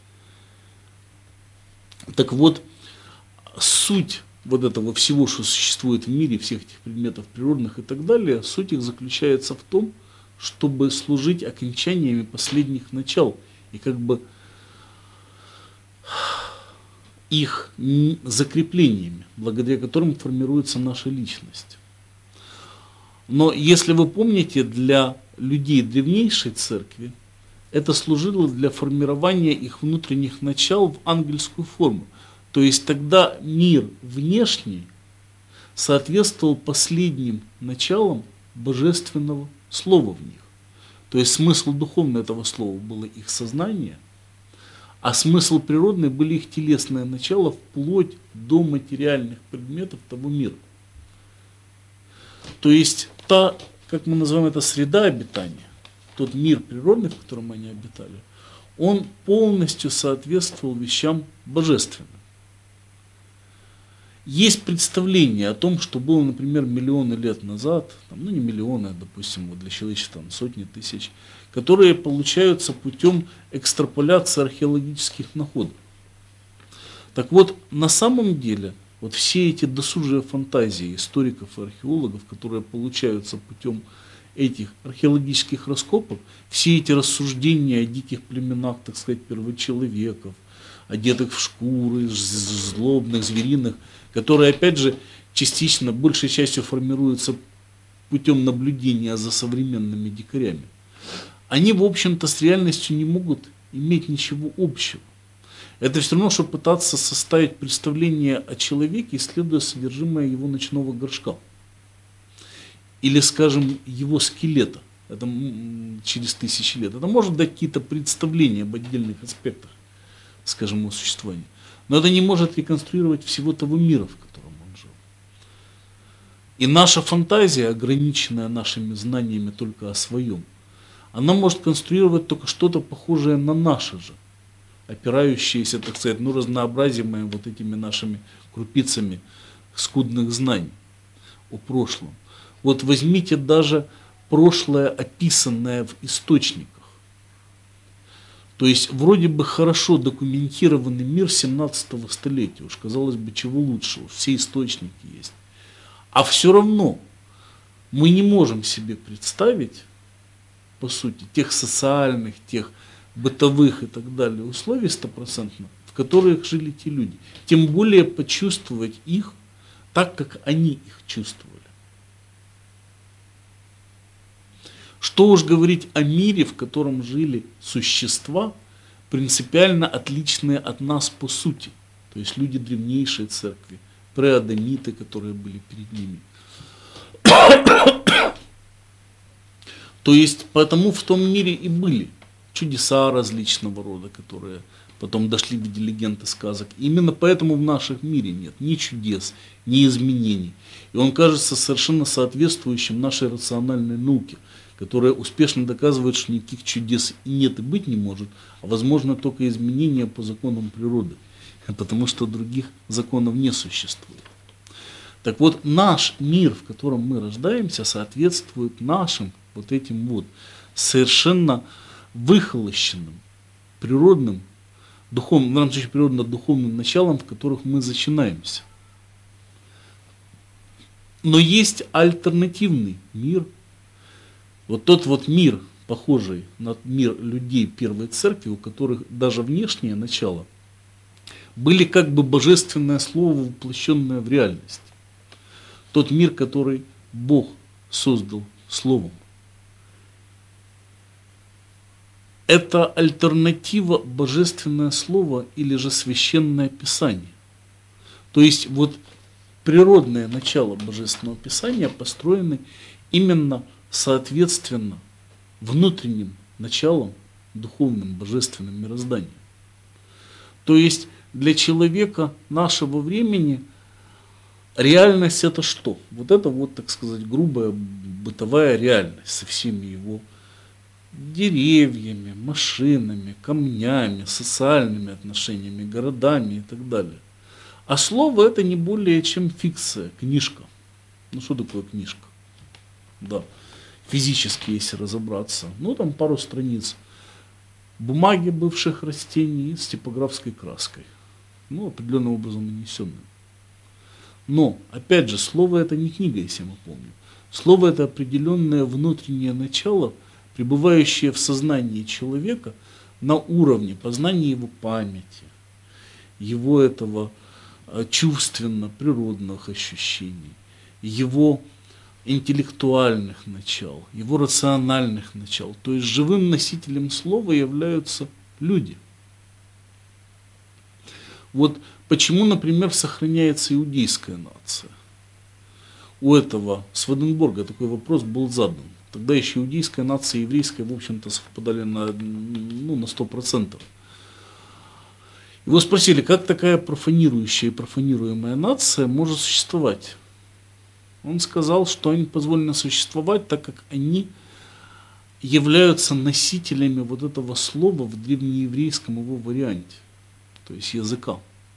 Speaker 1: Так вот, суть вот этого всего, что существует в мире, всех этих предметов природных и так далее, суть их заключается в том, чтобы служить окончаниями последних начал и как бы их закреплениями, благодаря которым формируется наша личность. Но если вы помните, для людей древнейшей церкви это служило для формирования их внутренних начал в ангельскую форму. То есть тогда мир внешний соответствовал последним началам божественного слова в них. То есть смысл духовный этого слова было их сознание, а смысл природный были их телесное начало вплоть до материальных предметов того мира. То есть та, как мы называем это, среда обитания, тот мир природный, в котором они обитали, он полностью соответствовал вещам божественным. Есть представление о том, что было, например, миллионы лет назад, там, ну не миллионы, а, допустим, вот для человечества там, сотни тысяч, которые получаются путем экстраполяции археологических находок. Так вот, на самом деле, вот все эти досужие фантазии историков и археологов, которые получаются путем этих археологических раскопок, все эти рассуждения о диких племенах, так сказать, первочеловеков, одетых в шкуры, злобных, звериных, которые, опять же, частично, большей частью формируются путем наблюдения за современными дикарями, они, в общем-то, с реальностью не могут иметь ничего общего. Это все равно, что пытаться составить представление о человеке, исследуя содержимое его ночного горшка. Или, скажем, его скелета. Это через тысячи лет. Это может дать какие-то представления об отдельных аспектах, скажем, его существования. Но это не может реконструировать всего того мира, в котором он жил. И наша фантазия, ограниченная нашими знаниями только о своем, она может конструировать только что-то похожее на наше же, опирающееся, так сказать, ну, разнообразимое вот этими нашими крупицами скудных знаний о прошлом. Вот возьмите даже прошлое, описанное в источниках. То есть вроде бы хорошо документированный мир семнадцатого столетия, уж казалось бы, чего лучшего, все источники есть. А все равно мы не можем себе представить, по сути, тех социальных, тех бытовых и так далее условий стопроцентно, в которых жили те люди. Тем более почувствовать их так, как они их чувствовали. Что уж говорить о мире, в котором жили существа, принципиально отличные от нас по сути. То есть люди древнейшей церкви, преадамиты, которые были перед ними. То есть потому в том мире и были чудеса различного рода, которые потом дошли в виде легенд и сказок. Именно поэтому в нашем мире нет ни чудес, ни изменений. И он кажется совершенно соответствующим нашей рациональной науке, которая успешно доказывает, что никаких чудес и нет и быть не может, а возможно только изменения по законам природы, потому что других законов не существует. Так вот, наш мир, в котором мы рождаемся, соответствует нашим вот этим вот совершенно выхолощенным, природным, духовным, в данном случае природно-духовным началам, в которых мы зачинаемся. Но есть альтернативный мир. Вот тот вот мир, похожий на мир людей первой церкви, у которых даже внешнее начало были как бы божественное слово, воплощенное в реальность. Тот мир, который Бог создал словом. Это альтернатива божественное слово или же священное писание. То есть вот природное начало божественного писания построены именно соответственно внутренним началом духовным божественным мирозданием. То есть для человека нашего времени реальность это что? Вот это вот, так сказать, грубая бытовая реальность со всеми его деревьями, машинами, камнями, социальными отношениями, городами и так далее. А слово это не более чем фикция, книжка. Ну что такое книжка? Да, физически, если разобраться. Ну там пару страниц бумаги бывших растений с типографской краской. Ну, определенным образом нанесенным. Но, опять же, слово это не книга, если мы помним. Слово это определенное внутреннее начало, пребывающее в сознании человека на уровне познания его памяти, его этого чувственно-природных ощущений, его интеллектуальных начал, его рациональных начал. То есть живым носителем слова являются люди. Вот почему, например, сохраняется иудейская нация. У этого Сведенборга такой вопрос был задан. Тогда еще иудейская нация и еврейская, в общем-то, совпадали на, ну, на сто процентов. Его спросили, как такая профанирующая и профанируемая нация может существовать. Он сказал, что они позволены существовать, так как они являются носителями вот этого слова в древнееврейском его варианте, то есть языка.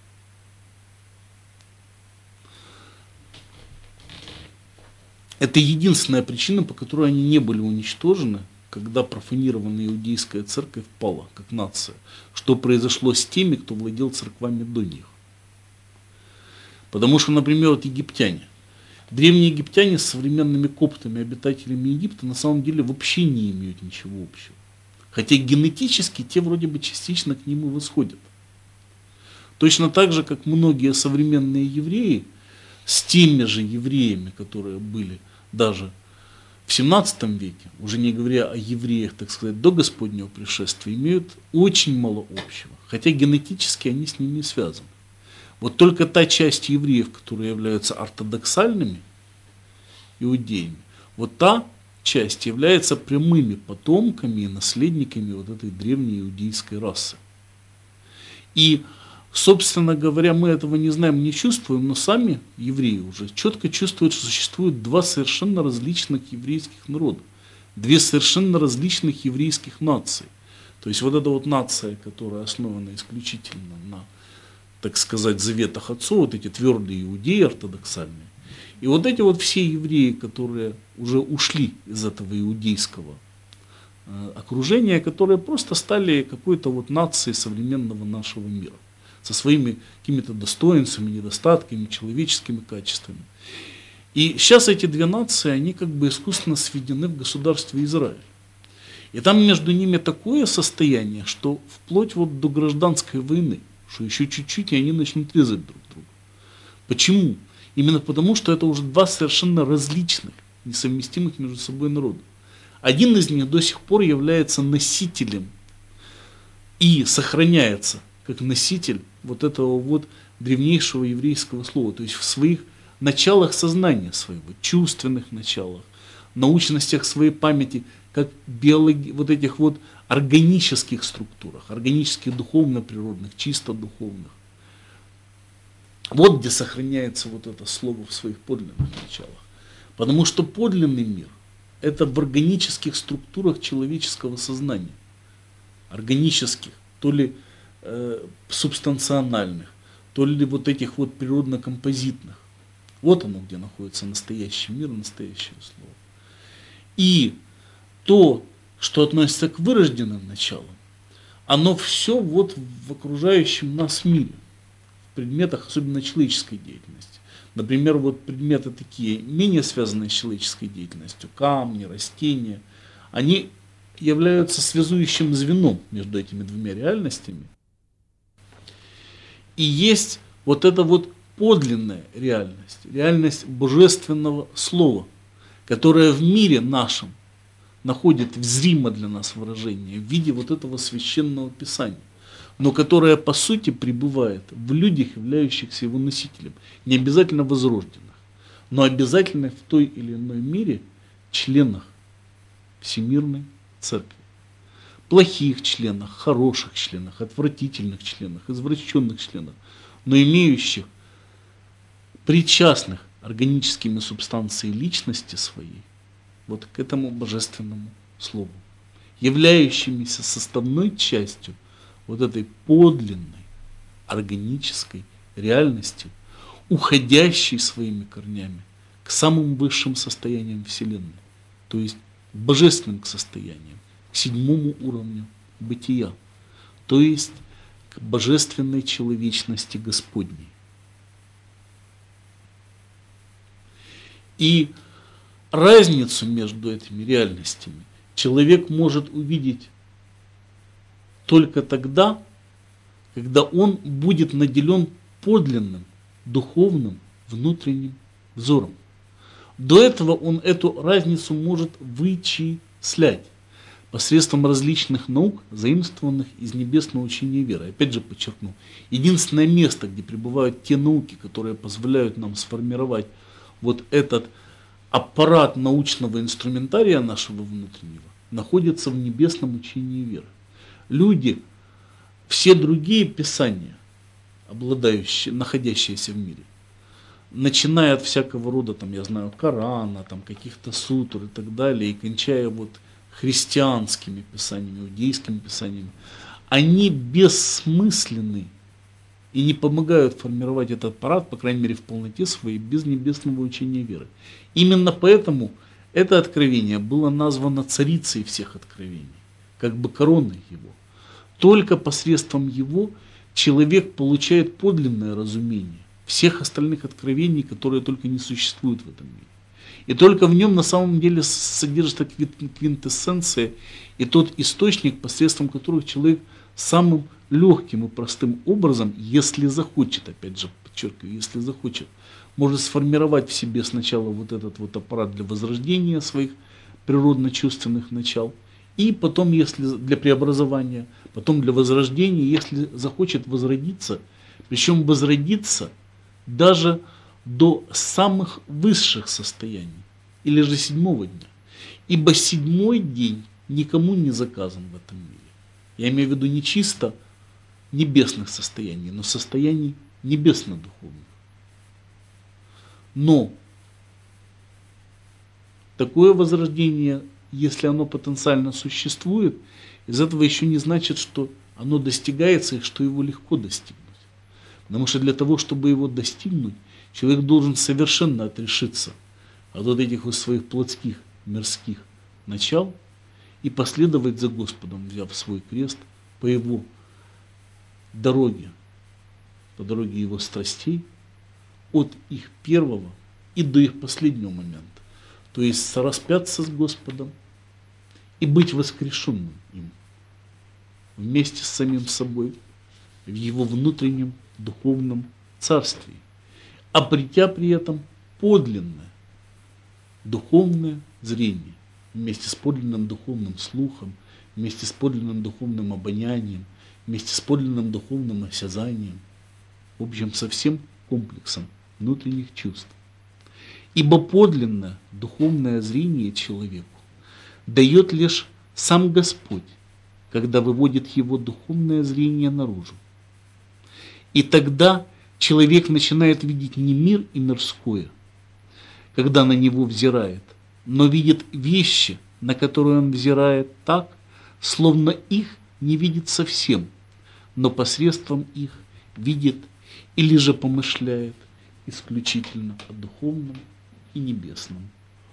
Speaker 1: Это единственная причина, по которой они не были уничтожены, когда профанированная иудейская церковь пала, как нация. Что произошло с теми, кто владел церквами до них. Потому что, например, вот египтяне. Древние египтяне с современными коптами, обитателями Египта, на самом деле вообще не имеют ничего общего. Хотя генетически те вроде бы частично к ним и восходят. Точно так же, как многие современные евреи, с теми же евреями, которые были даже в семнадцатом веке, уже не говоря о евреях, так сказать, до Господнего пришествия, имеют очень мало общего, хотя генетически они с ними связаны. Вот только та часть евреев, которые являются ортодоксальными иудеями, вот та часть является прямыми потомками и наследниками вот этой древней иудейской расы. И, собственно говоря, мы этого не знаем, не чувствуем, но сами евреи уже четко чувствуют, что существует два совершенно различных еврейских народа, две совершенно различных еврейских нации. То есть вот эта вот нация, которая основана исключительно на, так сказать, заветах отцов, вот эти твердые иудеи ортодоксальные, и вот эти вот все евреи, которые уже ушли из этого иудейского э, окружения, которые просто стали какой-то вот нацией современного нашего мира, со своими какими-то достоинствами, недостатками, человеческими качествами. И сейчас эти две нации, они как бы искусственно сведены в государстве Израиль. И там между ними такое состояние, что вплоть вот до гражданской войны, что еще чуть-чуть, и они начнут резать друг друга. Почему? Именно потому, что это уже два совершенно различных, несовместимых между собой народа. Один из них до сих пор является носителем и сохраняется как носитель вот этого вот древнейшего еврейского слова, то есть в своих началах сознания своего, чувственных началах, научностях своей памяти, как биологи, вот этих вот органических структурах, органических духовно-природных, чисто духовных. Вот где сохраняется вот это слово в своих подлинных началах. Потому что подлинный мир – это в органических структурах человеческого сознания. Органических, то ли э, субстанциональных, то ли вот этих вот природно-композитных. Вот оно, где находится настоящий мир, настоящее слово. И то, что относится к вырожденным началам, оно все вот в окружающем нас мире. Предметах, особенно человеческой деятельности. Например, вот предметы такие, менее связанные с человеческой деятельностью, камни, растения, они являются связующим звеном между этими двумя реальностями. И есть вот эта вот подлинная реальность, реальность божественного слова, которая в мире нашем находит зримо для нас выражение в виде вот этого священного писания, но которая по сути пребывает в людях, являющихся его носителем, не обязательно возрожденных, но обязательно в той или иной мере членах Всемирной Церкви. Плохих членах, хороших членах, отвратительных членах, извращенных членах, но имеющих причастных органическими субстанцией личности своей вот к этому божественному слову, являющимися составной частью вот этой подлинной органической реальности, уходящей своими корнями к самым высшим состояниям Вселенной, то есть божественным состояниям, к седьмому уровню бытия, то есть к божественной человечности Господней. И разницу между этими реальностями человек может увидеть только тогда, когда он будет наделен подлинным, духовным, внутренним взором. До этого он эту разницу может вычислять посредством различных наук, заимствованных из небесного учения веры. Опять же подчеркну, единственное место, где пребывают те науки, которые позволяют нам сформировать вот этот аппарат научного инструментария нашего внутреннего, находится в небесном учении веры. Люди, все другие писания, обладающие, находящиеся в мире, начиная от всякого рода, там, я знаю, Корана, там, каких-то сутр и так далее, и кончая вот христианскими писаниями, иудейскими писаниями, они бессмысленны и не помогают формировать этот аппарат, по крайней мере, в полноте своей, без небесного учения веры. Именно поэтому это откровение было названо царицей всех откровений, как бы короной его. Только посредством его человек получает подлинное разумение всех остальных откровений, которые только не существуют в этом мире. И только в нем на самом деле содержится квинтэссенция и тот источник, посредством которого человек самым легким и простым образом, если захочет, опять же подчеркиваю, если захочет, может сформировать в себе сначала вот этот вот аппарат для возрождения своих природно-чувственных начал, и потом, если для преобразования, потом для возрождения, если захочет возродиться, причем возродиться даже до самых высших состояний, или же седьмого дня. Ибо седьмой день никому не заказан в этом мире. Я имею в виду не чисто небесных состояний, но состояний небесно-духовных. Но такое возрождение, если оно потенциально существует, из этого еще не значит, что оно достигается и что его легко достигнуть. Потому что для того, чтобы его достигнуть, человек должен совершенно отрешиться от вот этих вот своих плотских, мирских начал и последовать за Господом, взяв свой крест по его дороге, по дороге его страстей, от их первого и до их последнего момента. То есть сораспяться с Господом и быть воскрешенным им вместе с самим собой в его внутреннем духовном царстве, обретя при этом подлинное духовное зрение вместе с подлинным духовным слухом, вместе с подлинным духовным обонянием, вместе с подлинным духовным осязанием, в общем, со всем комплексом внутренних чувств. Ибо подлинное духовное зрение человеку дает лишь сам Господь, когда выводит его духовное зрение наружу. И тогда человек начинает видеть не мир и мирское, когда на него взирает, но видит вещи, на которые он взирает так, словно их не видит совсем, но посредством их видит или же помышляет исключительно о духовном и небесном.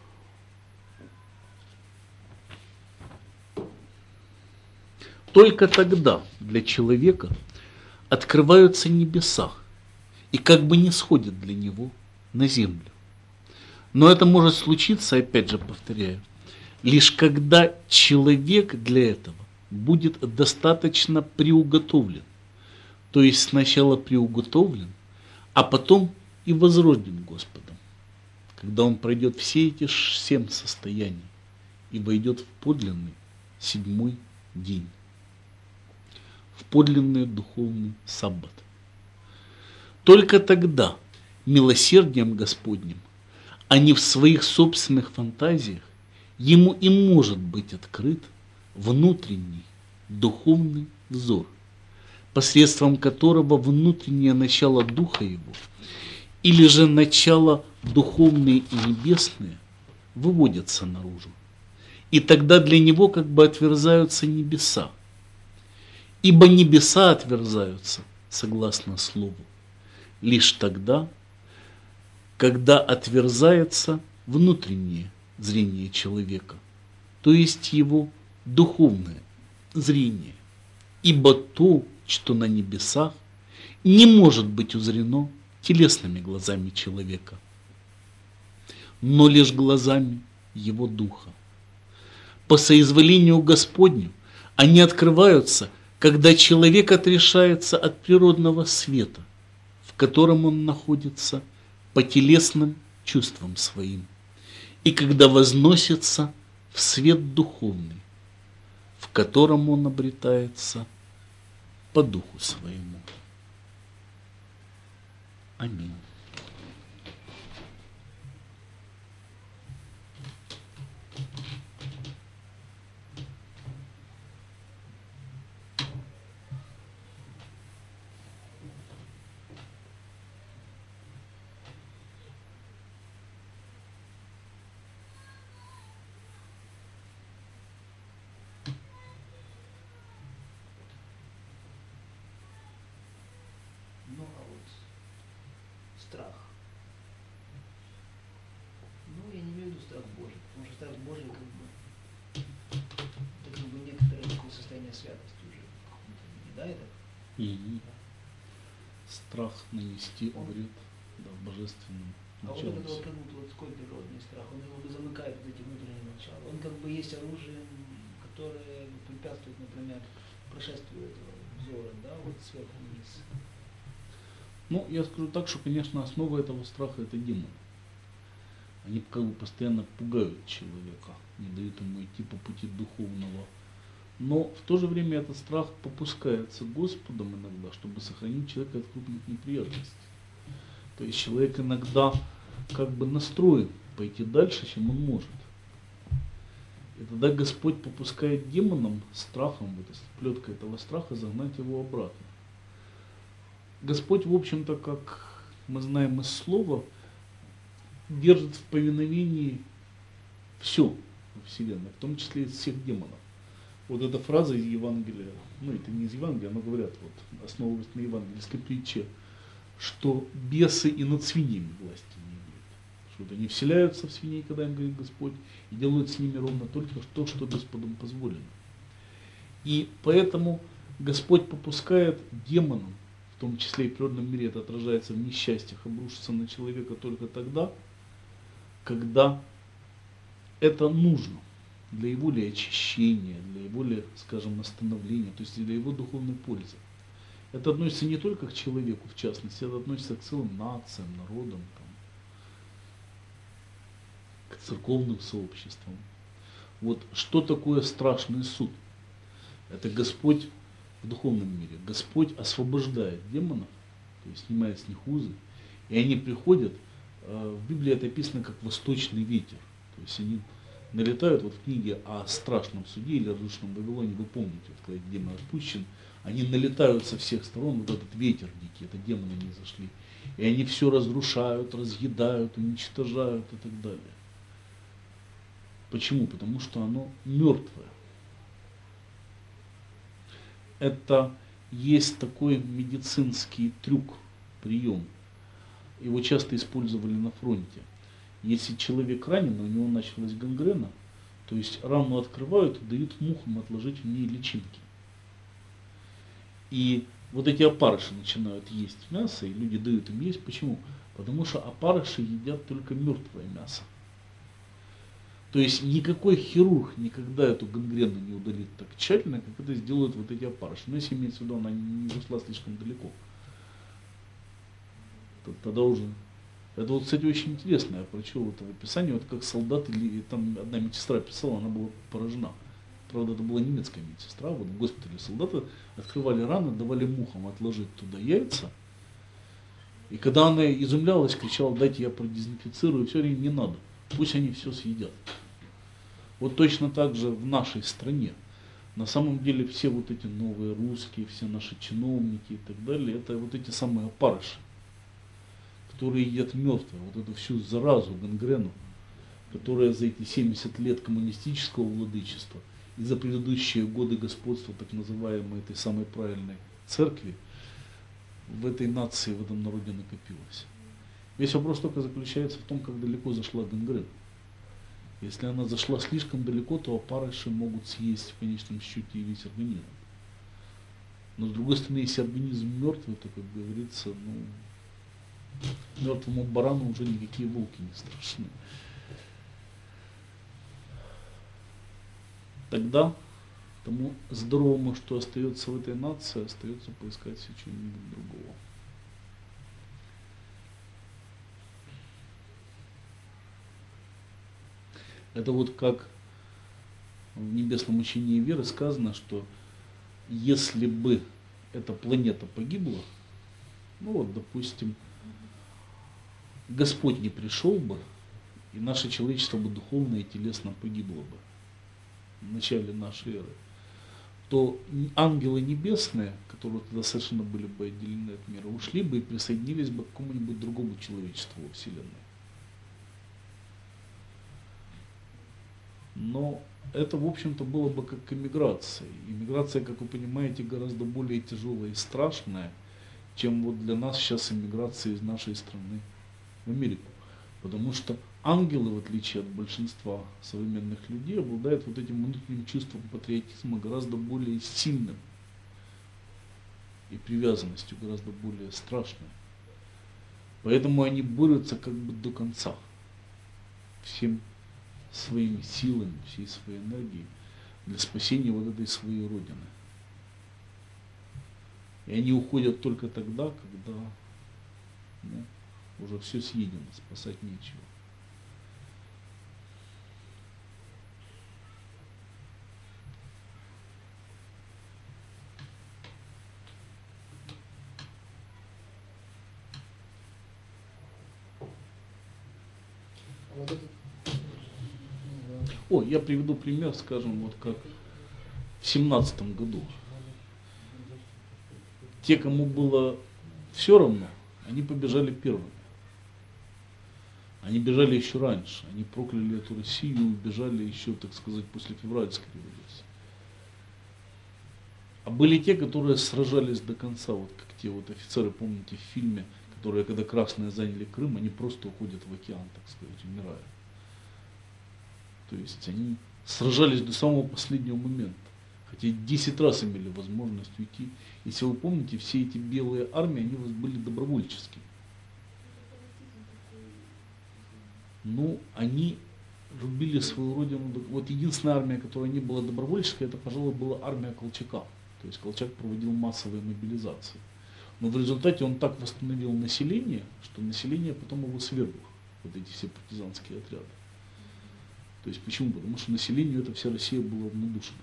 Speaker 1: Только тогда для человека открываются небеса и как бы не сходят для него на землю. Но это может случиться, опять же повторяю, лишь когда человек для этого будет достаточно приуготовлен. То есть сначала приуготовлен, а потом и возроден Господом. Когда он пройдет все эти семь состояний и войдет в подлинный седьмой день, в подлинный духовный саббат. Только тогда милосердием Господним, а не в своих собственных фантазиях, ему и может быть открыт внутренний духовный взор, посредством которого внутреннее начало духа его, или же начало духовные и небесные, выводятся наружу. И тогда для него как бы отверзаются небеса. Ибо небеса отверзаются, согласно слову, лишь тогда, когда отверзается внутреннее зрение человека, то есть его духовное зрение. Ибо то, что на небесах, не может быть узрено телесными глазами человека, но лишь глазами его духа. По соизволению Господню они открываются, когда человек отрешается от природного света, в котором он находится по телесным чувствам своим, и когда возносится в свет духовный, в котором он обретается по духу своему. Аминь.
Speaker 2: Ну, а вот страх. Ну, я не имею в виду страх Божий, потому что страх Божий как бы, это как бы некоторое такое состояние святости уже. Да, это?
Speaker 1: И страх нанести вред, да, божественным
Speaker 2: А вот это
Speaker 1: началом.
Speaker 2: вот как будто вот такой природный страх, он его замыкает вот эти внутренние начала. Он как бы есть оружие, которое препятствует, например, прошествию этого взора, да, вот сверху вниз.
Speaker 1: Ну, я скажу так, что, конечно, основа этого страха – это демон. Они как бы постоянно пугают человека, не дают ему идти по пути духовного. Но в то же время этот страх попускается Господом иногда, чтобы сохранить человека от крупных неприятностей. То есть человек иногда как бы настроен пойти дальше, чем он может. И тогда Господь попускает демонам страхом, вот плетка этого страха, загнать его обратно. Господь, в общем-то, как мы знаем из слова, держит в повиновении все во Вселенной, в том числе и всех демонов. Вот эта фраза из Евангелия, ну это не из Евангелия, но говорят, вот, основываясь на евангельской притче, что бесы и над свиньями власти не имеют. Что вот они вселяются в свиней, когда им говорит Господь, и делают с ними ровно только то, что Господом позволено. И поэтому Господь попускает демонам, в том числе и в природном мире это отражается в несчастьях, обрушиться на человека только тогда, когда это нужно для его ли очищения, для его ли, скажем, восстановления, то есть для его духовной пользы. Это относится не только к человеку, в частности, это относится к целым нациям, народам, там, к церковным сообществам. Вот что такое страшный суд? Это Господь в духовном мире. Господь освобождает демонов, то есть снимает с них узы, и они приходят, в Библии это описано как восточный ветер. То есть они налетают, вот в книге о страшном суде или разрушенном Вавилоне, вы помните, вот, когда демон отпущен, они налетают со всех сторон, вот этот ветер дикий, это демоны не зашли. И они все разрушают, разъедают, уничтожают и так далее. Почему? Потому что оно мертвое. Это есть такой медицинский трюк, прием. Его часто использовали на фронте. Если человек ранен, у него началась гангрена, то есть рану открывают и дают мухам отложить в ней личинки. И вот эти опарыши начинают есть мясо, и люди дают им есть. Почему? Потому что опарыши едят только мертвое мясо. То есть никакой хирург никогда эту гангрену не удалит так тщательно, как это сделают вот эти опарыши. Но если имеется в виду, она не ушла слишком далеко, то тогда уже... Это вот, кстати, очень интересно, я прочел это в описании, вот как солдат, или там одна медсестра писала, она была поражена. Правда, это была немецкая медсестра, вот в госпитале солдаты открывали раны, давали мухам отложить туда яйца. И когда она изумлялась, кричала: дайте я продезинфицирую, все время не надо, пусть они все съедят. Вот точно так же в нашей стране. На самом деле все вот эти новые русские, все наши чиновники и так далее, это вот эти самые опарыши, которые едят мертвые, вот эту всю заразу, гангрену, которая за эти семьдесят лет коммунистического владычества и за предыдущие годы господства так называемой этой самой правильной церкви в этой нации, в этом народе накопилось. Весь вопрос только заключается в том, как далеко зашла гангрена. Если она зашла слишком далеко, то опарыши могут съесть в конечном счете и весь организм. Но с другой стороны, если организм мертвый, то, как говорится, ну, мертвому барану уже никакие волки не страшны. Тогда тому здоровому, что остается в этой нации, остается поискать себе чего-нибудь другого. Это вот как в небесном учении веры сказано, что если бы эта планета погибла, ну вот, допустим, Господь не пришел бы, и наше человечество бы духовно и телесно погибло бы в начале нашей эры, то ангелы небесные, которые тогда совершенно были бы отделены от мира, ушли бы и присоединились бы к какому-нибудь другому человечеству во Вселенной. Но это, в общем-то, было бы как эмиграция. Эмиграция, как вы понимаете, гораздо более тяжелая и страшная, чем вот для нас сейчас эмиграция из нашей страны в Америку. Потому что ангелы, в отличие от большинства современных людей, обладают вот этим внутренним чувством патриотизма гораздо более сильным. И привязанностью гораздо более страшной. Поэтому они борются как бы до конца. Всем своими силами, всей своей энергией для спасения вот этой своей родины. И они уходят только тогда, когда, ну, уже все съедено, спасать нечего.
Speaker 2: Вот это...
Speaker 1: О, я приведу пример, скажем, вот как в семнадцатом году. Те, кому было все равно, они побежали первыми. Они бежали еще раньше. Они прокляли эту Россию и бежали еще, так сказать, после февральской революции. А были те, которые сражались до конца, вот как те вот офицеры, помните, в фильме, которые, когда красные заняли Крым, они просто уходят в океан, так сказать, умирая. То есть они сражались до самого последнего момента. Хотя десять раз имели возможность уйти. Если вы помните, все эти белые армии, они были добровольческими. Ну, они любили свою родину. Вот единственная армия, которая не была добровольческой, это, пожалуй, была армия Колчака. То есть Колчак проводил массовые мобилизации. Но в результате он так восстановил население, что население потом его свергло. Вот эти все партизанские отряды. То есть почему? Потому что населению эта вся Россия была равнодушна.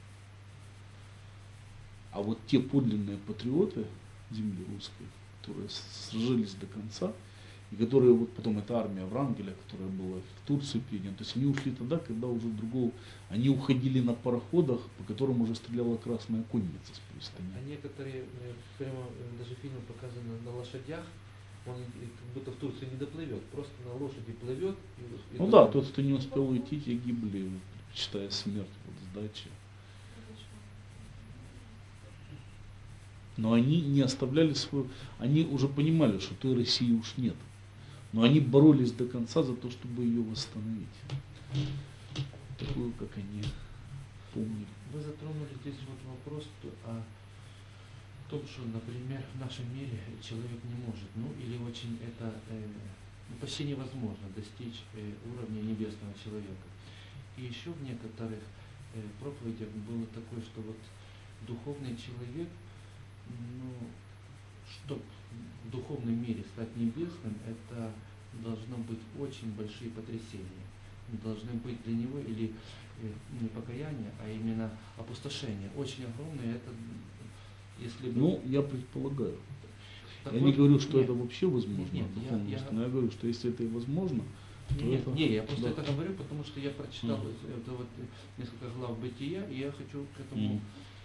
Speaker 1: А вот те подлинные патриоты земли русской, которые сражались до конца, и которые вот потом, эта армия Врангеля, которая была в Турции принята, то есть они ушли тогда, когда уже другого, они уходили на пароходах, по которым уже стреляла красная конница с пристани.
Speaker 3: А некоторые, прямо даже фильмы показаны на лошадях, он как будто в Турции не доплывет, просто на лошади плывет. И, и
Speaker 1: ну да, тот, кто не успел уйти, те гибли, предпочитая смерть вот сдачи. Но они не оставляли свою, они уже понимали, что той России уж нет. Но они боролись до конца за то, чтобы ее восстановить. Такую, как они помнили.
Speaker 3: Вы затронули здесь вот вопрос о том, что, например, в нашем мире человек не может, ну или очень это э, почти невозможно достичь э, уровня небесного человека. И еще в некоторых э, проповедях было такое, что вот духовный человек, ну, чтобы в духовном мире стать небесным, это должно быть очень большие потрясения. Должны быть для него или э, не покаяние, а именно опустошение. Очень огромное. Это, если бы...
Speaker 1: Ну, я предполагаю.
Speaker 3: Так
Speaker 1: я
Speaker 3: вот,
Speaker 1: не говорю, что
Speaker 3: нет,
Speaker 1: это вообще возможно,
Speaker 3: нет,
Speaker 1: нет,
Speaker 3: я, я...
Speaker 1: но я говорю, что если это и возможно, то
Speaker 3: Нет,
Speaker 1: это...
Speaker 3: не, я просто
Speaker 1: да.
Speaker 3: это говорю, потому что я прочитал
Speaker 1: Mm.
Speaker 3: это вот несколько глав Бытия, и я хочу к этому...
Speaker 1: Mm.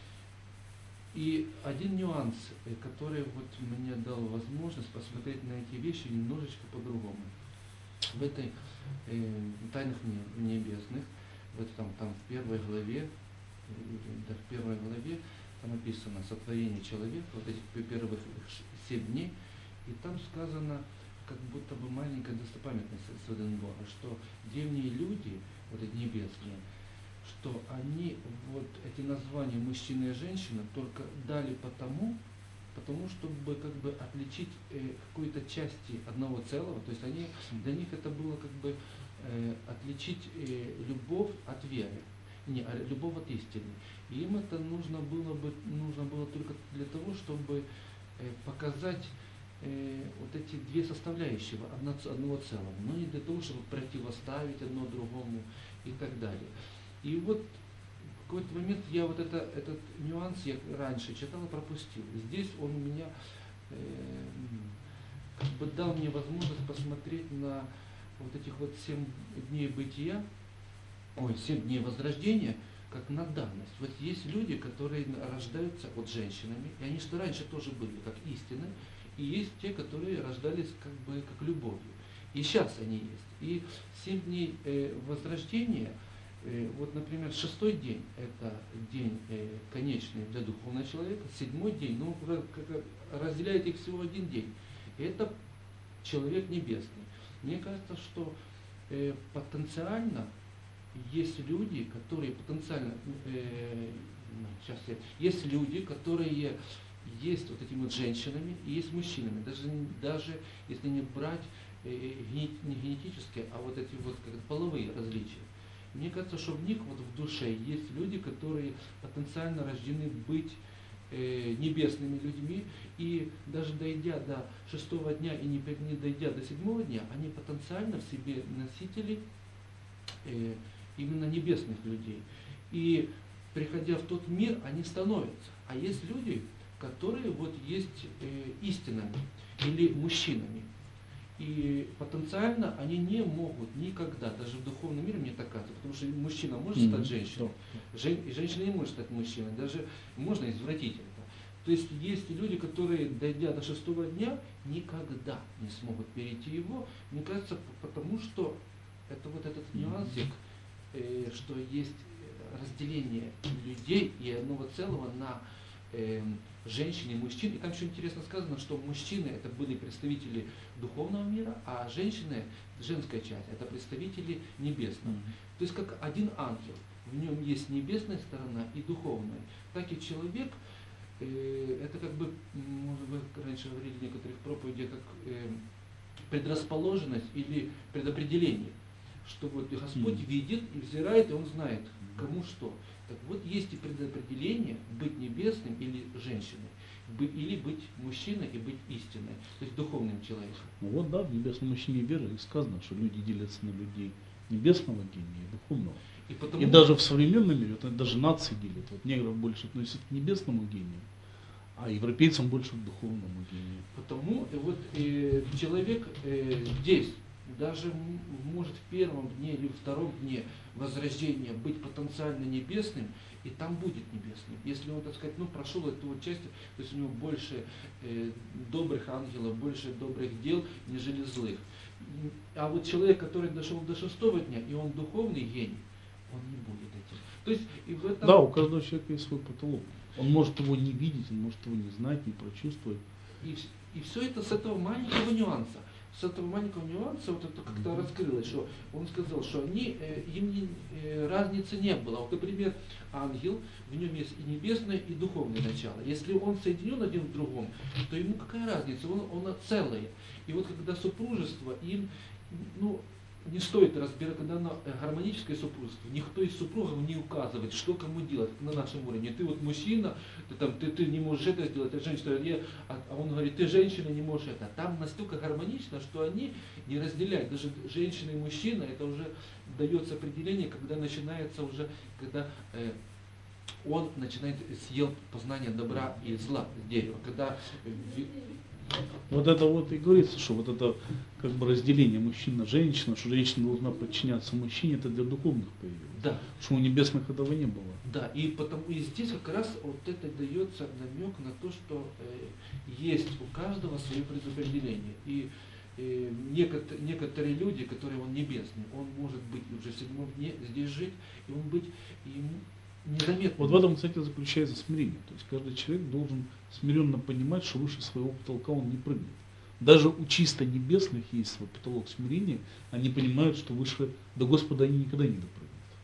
Speaker 3: И один нюанс, который вот мне дал возможность посмотреть на эти вещи немножечко по-другому. В этой э, тайнах небесных, вот там, там в первой главе, да, в первой главе там написано сотворение человека, вот этих первых семь дней, и там сказано, как будто бы маленькая достопамятность Соденбора, что древние люди, вот эти небесные, что они вот эти названия мужчина и женщина только дали потому, потому чтобы как бы отличить э, какой-то части одного целого, то есть они, для них это было как бы э, отличить э, любовь от веры, не, а любовь от истины. И им это нужно было бы, нужно было только для того, чтобы э, показать э, вот эти две составляющие одно, одного целого, но не для того, чтобы противоставить одно другому и так далее. И вот в какой-то момент я вот это, этот нюанс я раньше читал и пропустил. Здесь он меня э, как бы дал мне возможность посмотреть на вот этих вот семь дней бытия, ой, семь дней возрождения, как на данность. Вот есть люди, которые рождаются вот женщинами, и они что раньше тоже были как истины, и есть те, которые рождались как бы как любовью. И сейчас они есть. И семь дней э, возрождения, вот, например, шестой день – это день э, конечный для духовного человека, седьмой день, ну, разделяет их всего один день. И это человек небесный. Мне кажется, что э, потенциально есть люди, которые потенциально, э, сейчас я, есть люди, которые есть вот этими вот женщинами и есть мужчинами. Даже, даже если не брать э, не генетические, а вот эти вот как половые различия. Мне кажется, что в них вот в душе есть люди, которые потенциально рождены быть э, небесными людьми, и даже дойдя до шестого дня и не, не дойдя до седьмого дня, они потенциально в себе носители э, именно небесных людей. И приходя в тот мир, они становятся. А есть люди, которые вот есть э, истинными или мужчинами. И потенциально они не могут никогда, даже в духовном мире, мне так кажется, потому что мужчина может
Speaker 1: Мгм.
Speaker 3: стать женщиной, жен, и женщина не может стать мужчиной, даже можно извратить это. То есть есть люди, которые, дойдя до шестого дня, никогда не смогут перейти его, мне кажется, потому что это вот этот нюансик, э, что есть разделение людей и одного целого на э, женщин и мужчин. И там еще интересно сказано, что мужчины это были представители духовного мира, а женщины, женская часть, это представители небесного. То есть как один ангел, в нем есть небесная сторона и духовная. Так и человек, э, это как бы, может быть, раньше говорили в некоторых проповедях, как э, предрасположенность или предопределение. Что вот Господь
Speaker 1: Mm.
Speaker 3: видит и взирает, и Он знает, кому что. Так вот, есть и предопределение быть небесным или женщиной, быть, или быть мужчиной и быть истинной, то есть духовным человеком.
Speaker 1: Ну вот да, в небесном учении веры и сказано, что люди делятся на людей небесного гения и духовного.
Speaker 3: И, потому...
Speaker 1: И даже в современном мире, вот, даже нации делят. Вот негров больше относятся к небесному гению, а европейцам больше к духовному гению.
Speaker 3: Потому и вот э, человек э, здесь, даже м- может в первом дне или втором дне возрождения быть потенциально небесным, и там будет небесным. Если он, так сказать, ну, прошел эту вот часть, то есть у него больше э, добрых ангелов, больше добрых дел, нежели злых. А вот человек, который дошел до шестого дня, и он духовный гений, он не будет этим. То есть, и в этом...
Speaker 1: Да, у каждого человека есть свой потолок. Он может его не видеть, он может его не знать, не прочувствовать.
Speaker 3: И, вс- и все это с этого маленького нюанса. С этого маленького нюанса вот это как-то раскрылось, что он сказал, что они, э, им не, э, разницы не было. Вот, например, ангел, в нем есть и небесное, и духовное начало. Если он соединен один в другом, то ему какая разница? Он, он целое. И вот когда супружество, им, ну, не стоит разбирать, когда на гармоническое супружество, никто из супругов не указывает, что кому делать на нашем уровне. Ты вот мужчина, ты, там, ты, ты не можешь это сделать, а женщина, я, а, а он говорит, ты женщина, не можешь это. Там настолько гармонично, что они не разделяют. Даже женщина и мужчина, это уже дается определение, когда начинается уже, когда э, он начинает съел познание добра и зла с дерева. Когда э,
Speaker 1: Вот это вот и говорится, что вот это как бы разделение мужчина-женщина, что женщина должна подчиняться мужчине, это для духовных появилось.
Speaker 3: да.
Speaker 1: Что у небесных этого не было.
Speaker 3: Да, и потому и здесь как раз вот это дается намек на то, что э, есть у каждого свое предопределение. И э, некотор, некоторые люди, которые он небесный, он может быть уже в седьмом дне здесь жить, и он быть ему незаметно.
Speaker 1: Вот в этом, кстати, заключается смирение. То есть каждый человек должен смиренно понимать, что выше своего потолка он не прыгнет. Даже у чисто небесных есть свой потолок смирения, они понимают, что выше до Господа они никогда не допрыгнут.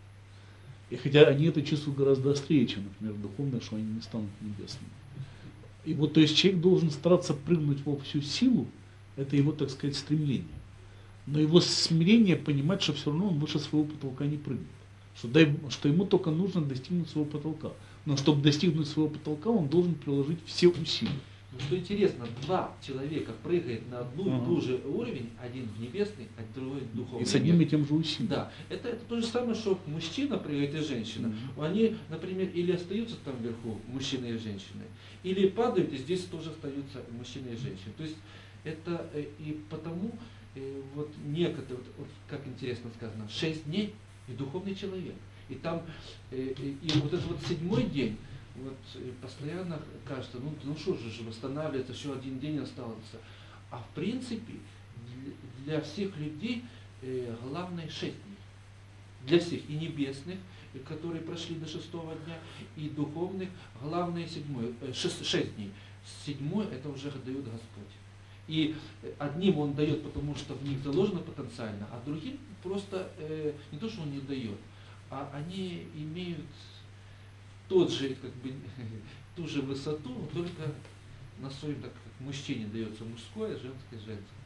Speaker 1: И хотя они это чувствуют гораздо острее, чем, например, духовные, что они не станут небесными. И вот, то есть человек должен стараться прыгнуть во всю силу, это его, так сказать, стремление. Но его смирение понимать, что все равно он выше своего потолка не прыгнет. Что, дай, что ему только нужно достигнуть своего потолка. Но чтобы достигнуть своего потолка, он должен приложить все усилия.
Speaker 3: Ну, что интересно, два человека прыгают на одну
Speaker 1: Ага.
Speaker 3: и ту же уровень, один в небесный, а другой в духовный.
Speaker 1: И с одним и
Speaker 3: мир.
Speaker 1: тем же усилием.
Speaker 3: Да, это, это то же самое, что мужчина прыгает и женщина.
Speaker 1: Мгм.
Speaker 3: Они, например, или остаются там вверху, мужчина и женщина, или падают, и здесь тоже остаются мужчина и женщина. То есть это э, и потому э, вот некоторые, вот, вот как интересно сказано, шесть дней и духовный человек. И там, э, э, и вот этот вот седьмой день, вот э, постоянно кажется, ну, ну что же, же восстанавливается, еще один день остался. А в принципе, для, для всех людей э, главное шесть дней. Для всех, и небесных, и которые прошли до шестого дня, и духовных, главное седьмой, э, шесть, шесть дней. Седьмой это уже дает Господь. И одним он дает, потому что в них заложено потенциально, а другим просто э, не то, что он не дает, а они имеют тот же, как бы, ту же высоту, но только на своем, так как мужчине дается мужское, женское, женское.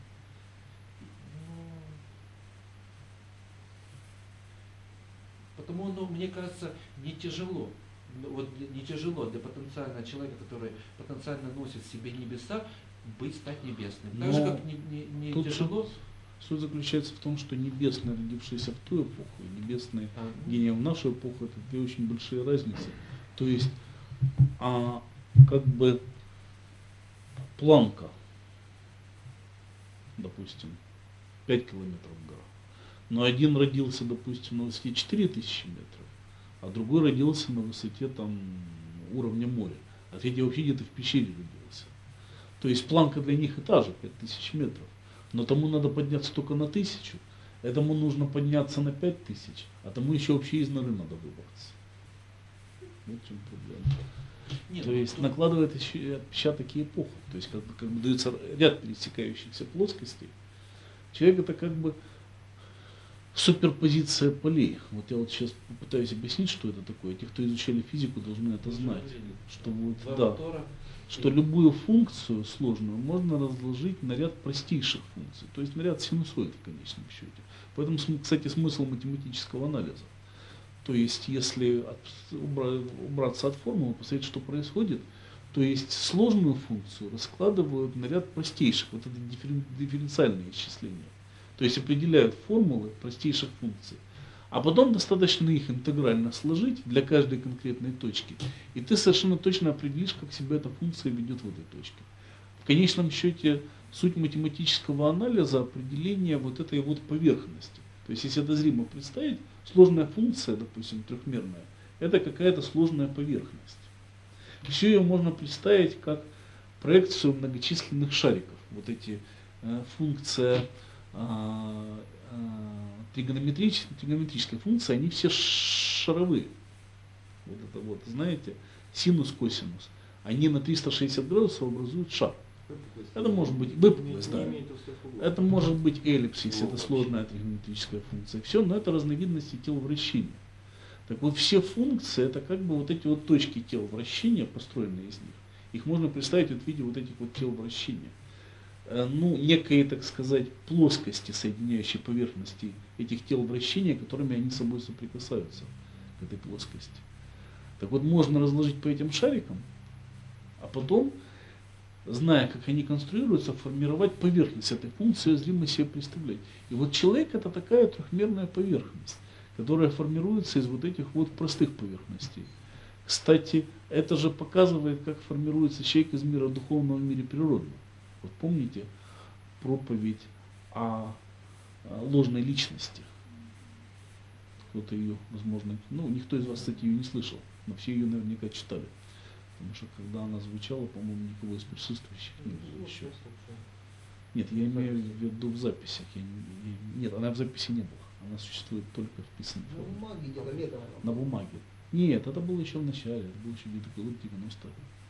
Speaker 3: Ну, потому, ну, мне кажется, не тяжело. Вот не тяжело для потенциального человека, который потенциально носит в себе небеса, быть, стать небесным. Так же,
Speaker 1: Но
Speaker 3: как не, не, не
Speaker 1: тут
Speaker 3: тяжело.
Speaker 1: суть, суть заключается в том, что небесные, родившиеся в ту эпоху, и небесные,
Speaker 3: А,
Speaker 1: гении в нашу эпоху, это две очень большие разницы. То есть, а, как бы планка допустим, пять километров гора. Но один родился, допустим, на высоте четыре тысячи метров, а другой родился на высоте там уровня моря. А третий вообще где-то в пещере родился. То есть планка для них и та же, пять тысяч метров. Но тому надо подняться только на тысячу, этому нужно подняться на пять тысяч, а тому еще вообще из норы надо выбраться. Вот в чем проблема.
Speaker 3: Нет,
Speaker 1: То
Speaker 3: ну,
Speaker 1: есть
Speaker 3: тут-
Speaker 1: накладывает еще отпечаток и эпоха. То есть как бы, как бы дается ряд пересекающихся плоскостей. Человек это как бы суперпозиция полей. Вот я вот сейчас попытаюсь объяснить, что это такое. Те, кто изучали физику, должны это знать. Что вот,
Speaker 3: Два
Speaker 1: да,
Speaker 3: мотора.
Speaker 1: что любую функцию сложную можно разложить на ряд простейших функций, то есть на ряд синусоид в конечном счете. Поэтому, кстати, смысл математического анализа. То есть, если от, убра, убраться от формулы, посмотреть, что происходит, то есть сложную функцию раскладывают на ряд простейших, вот это дифферен, дифференциальные исчисления. То есть определяют формулы простейших функций. А потом достаточно их интегрально сложить для каждой конкретной точки. И ты совершенно точно определишь, как себя эта функция ведет в этой точке. В конечном счете суть математического анализа определение вот этой вот поверхности. То есть если это зримо представить, сложная функция, допустим, трехмерная, это какая-то сложная поверхность. Все ее можно представить как проекцию многочисленных шариков. Вот эти э, функция э, тригонометрические, тригонометрические функции, они все шаровые. Вот это вот, знаете, синус, косинус. Они на триста шестьдесят градусов образуют шар. Это может быть выпуклость, да. Это может быть эллипс, если это сложная тригонометрическая функция. Все, но это разновидности тел вращения. Так вот, все функции, это как бы вот эти вот точки тел вращения, построенные из них. Их можно представить вот в виде вот этих вот тел вращения. Ну, некие, так сказать, плоскости, соединяющие поверхности этих тел вращения, которыми они с собой соприкасаются к этой плоскости. Так вот, можно разложить по этим шарикам, а потом, зная, как они конструируются, формировать поверхность этой функции, зримо себе представлять. И вот человек это такая трехмерная поверхность, которая формируется из вот этих вот простых поверхностей. Кстати, это же показывает, как формируется человек из мира духовного в мире природного. Вот помните проповедь о, о ложной личности? Кто-то ее, возможно, ну, никто из вас, кстати, ее не слышал, но все ее наверняка читали. Потому что когда она звучала, по-моему, никого из присутствующих не было еще. Нет, я имею в виду в записях. Я не, я, нет, она в записи не была. Она существует только в писанной
Speaker 2: На
Speaker 1: форме.
Speaker 2: бумаге где-то летом.
Speaker 1: На бумаге. Нет, это было еще в начале, это был еще где-то год девяносто.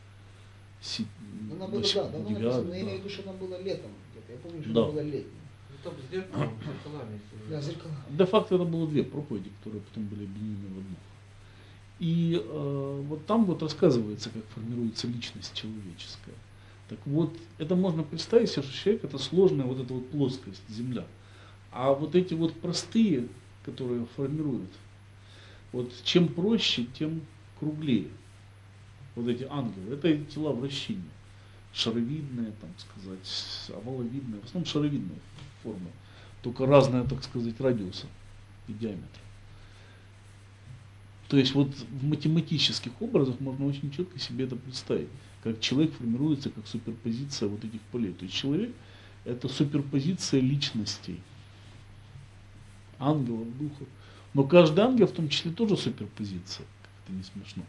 Speaker 2: Она была, да, давно написано, но я имею в виду, что она была летом. где-то. Я помню, что
Speaker 1: Да.
Speaker 2: она была летней.
Speaker 3: Ну, там с зеркалом, с зеркалами. если-
Speaker 2: Да, зеркала.
Speaker 1: Де-факто это было две проповеди, которые потом были объединены в одну. И э, вот там вот рассказывается, как формируется личность человеческая. Так вот, это можно представить себе, что человек это сложная вот эта вот плоскость, земля. А вот эти вот простые, которые формируют, вот чем проще, тем круглее. Вот эти ангелы, это тела вращения. Шаровидные, там сказать, оваловидные, в основном шаровидные формы. Только разная, так сказать, радиуса и диаметра. То есть вот в математических образах можно очень четко себе это представить, как человек формируется как суперпозиция вот этих полей. То есть человек это суперпозиция личностей, ангелов, духов. Но каждый ангел в том числе тоже суперпозиция, как это не смешно.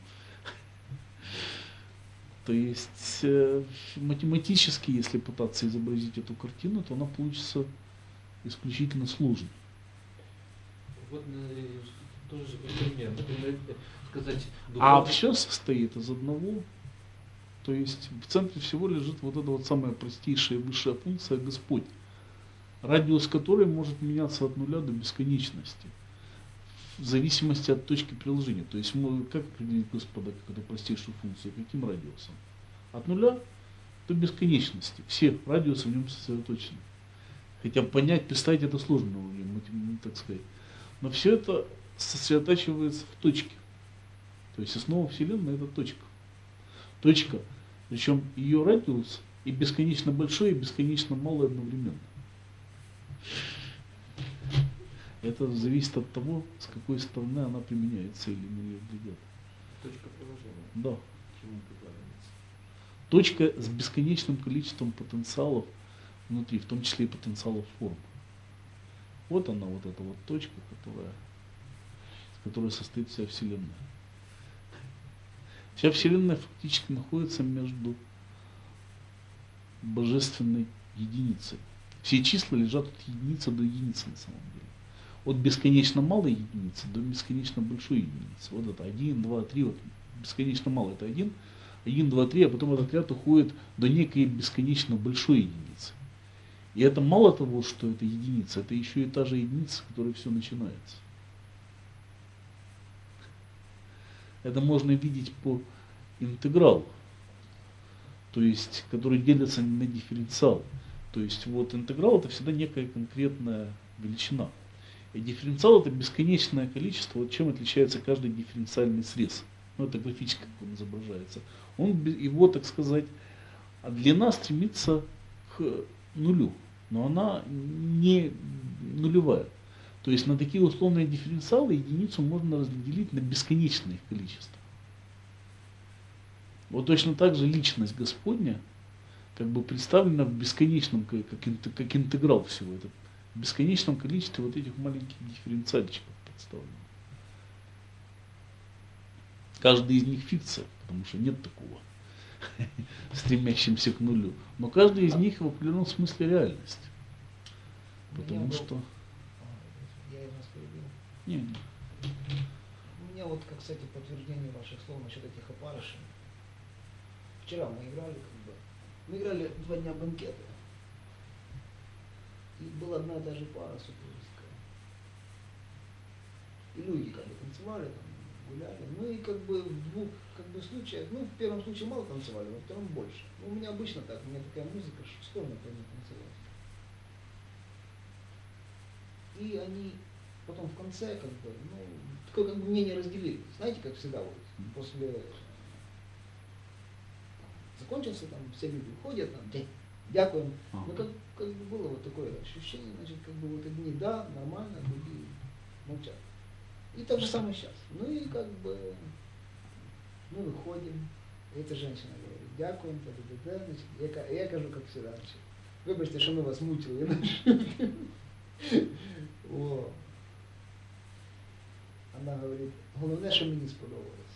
Speaker 1: То есть э, математически, если пытаться изобразить эту картину, то она получится исключительно сложной.
Speaker 3: Вот э, тоже же пример. Например, сказать,
Speaker 1: А
Speaker 3: духовный-
Speaker 1: все состоит из одного. То есть в центре всего лежит вот эта вот самая простейшая высшая функция Господь, радиус которой может меняться от нуля до бесконечности, в зависимости от точки приложения. То есть мы как определить Господа как эту простейшую функцию, каким радиусом? От нуля до бесконечности. Все радиусы в нем сосредоточены. Хотя понять, представить это сложно, так сказать. Но все это сосредотачивается в точке. То есть основа Вселенной это точка. Точка, причем ее радиус и бесконечно большой, и бесконечно малый одновременно. Это зависит от того, с какой стороны она применяется или мы ее глядят.
Speaker 3: Точка приложения.
Speaker 1: Да.
Speaker 3: К чему прикладывается?
Speaker 1: Точка с бесконечным количеством потенциалов внутри, в том числе и потенциалов форм. Вот она, вот эта вот точка, которая, из которой состоит вся Вселенная. Вся Вселенная фактически находится между божественной единицей. Все числа лежат от единицы до единицы на самом деле. От бесконечно малой единицы до бесконечно большой единицы. Вот это один, два, три, вот бесконечно мало это один, один, два, три, а потом этот ряд уходит до некой бесконечно большой единицы. И это мало того, что это единица, это еще и та же единица, с которой все начинается. Это можно видеть по интегралу, то есть, который делится на дифференциал. То есть вот интеграл это всегда некая конкретная величина. И дифференциал это бесконечное количество, вот чем отличается каждый дифференциальный срез. Ну это графически как он изображается. Он его, так сказать, а длина стремится к нулю, но она не нулевая. То есть на такие условные дифференциалы единицу можно разделить на бесконечное их количество. Вот точно так же личность Господня как бы представлена в бесконечном, как, как интеграл всего этого, в бесконечном количестве вот этих маленьких дифференциальчиков представлено. Каждый из них фикция, потому что нет такого, стремящимся к нулю. Но каждый из них в определенном смысле реальность. Потому
Speaker 2: был...
Speaker 1: что...
Speaker 2: Я вас перебил.
Speaker 1: Не, не.
Speaker 2: У меня вот, как, кстати, подтверждение ваших слов насчет этих опарышей. Вчера мы играли, как бы, мы играли два дня банкета. И была одна и та же пара супружеская. И люди как бы танцевали, там, гуляли. Ну и как бы в двух как бы, случаях, ну в первом случае мало танцевали, во втором больше. Ну, у меня обычно так, у меня такая музыка, что сложно поймет танцевать. И они потом в конце, как бы, ну, такое как бы мнение разделили. Знаете, как всегда, вот, после закончился, там все люди уходят, там, дякуем. Ну, как, как бы было вот такое ощущение, значит, как бы вот одни да, нормально, другие молчат. И так же самое сейчас. Ну и как бы мы выходим, и эта женщина говорит, дякуем, да-да-да, значит, я, я кажу, как всегда, значит, вибачте, що ми вас мучили. О. Она говорит, головне, що мені сподобалось.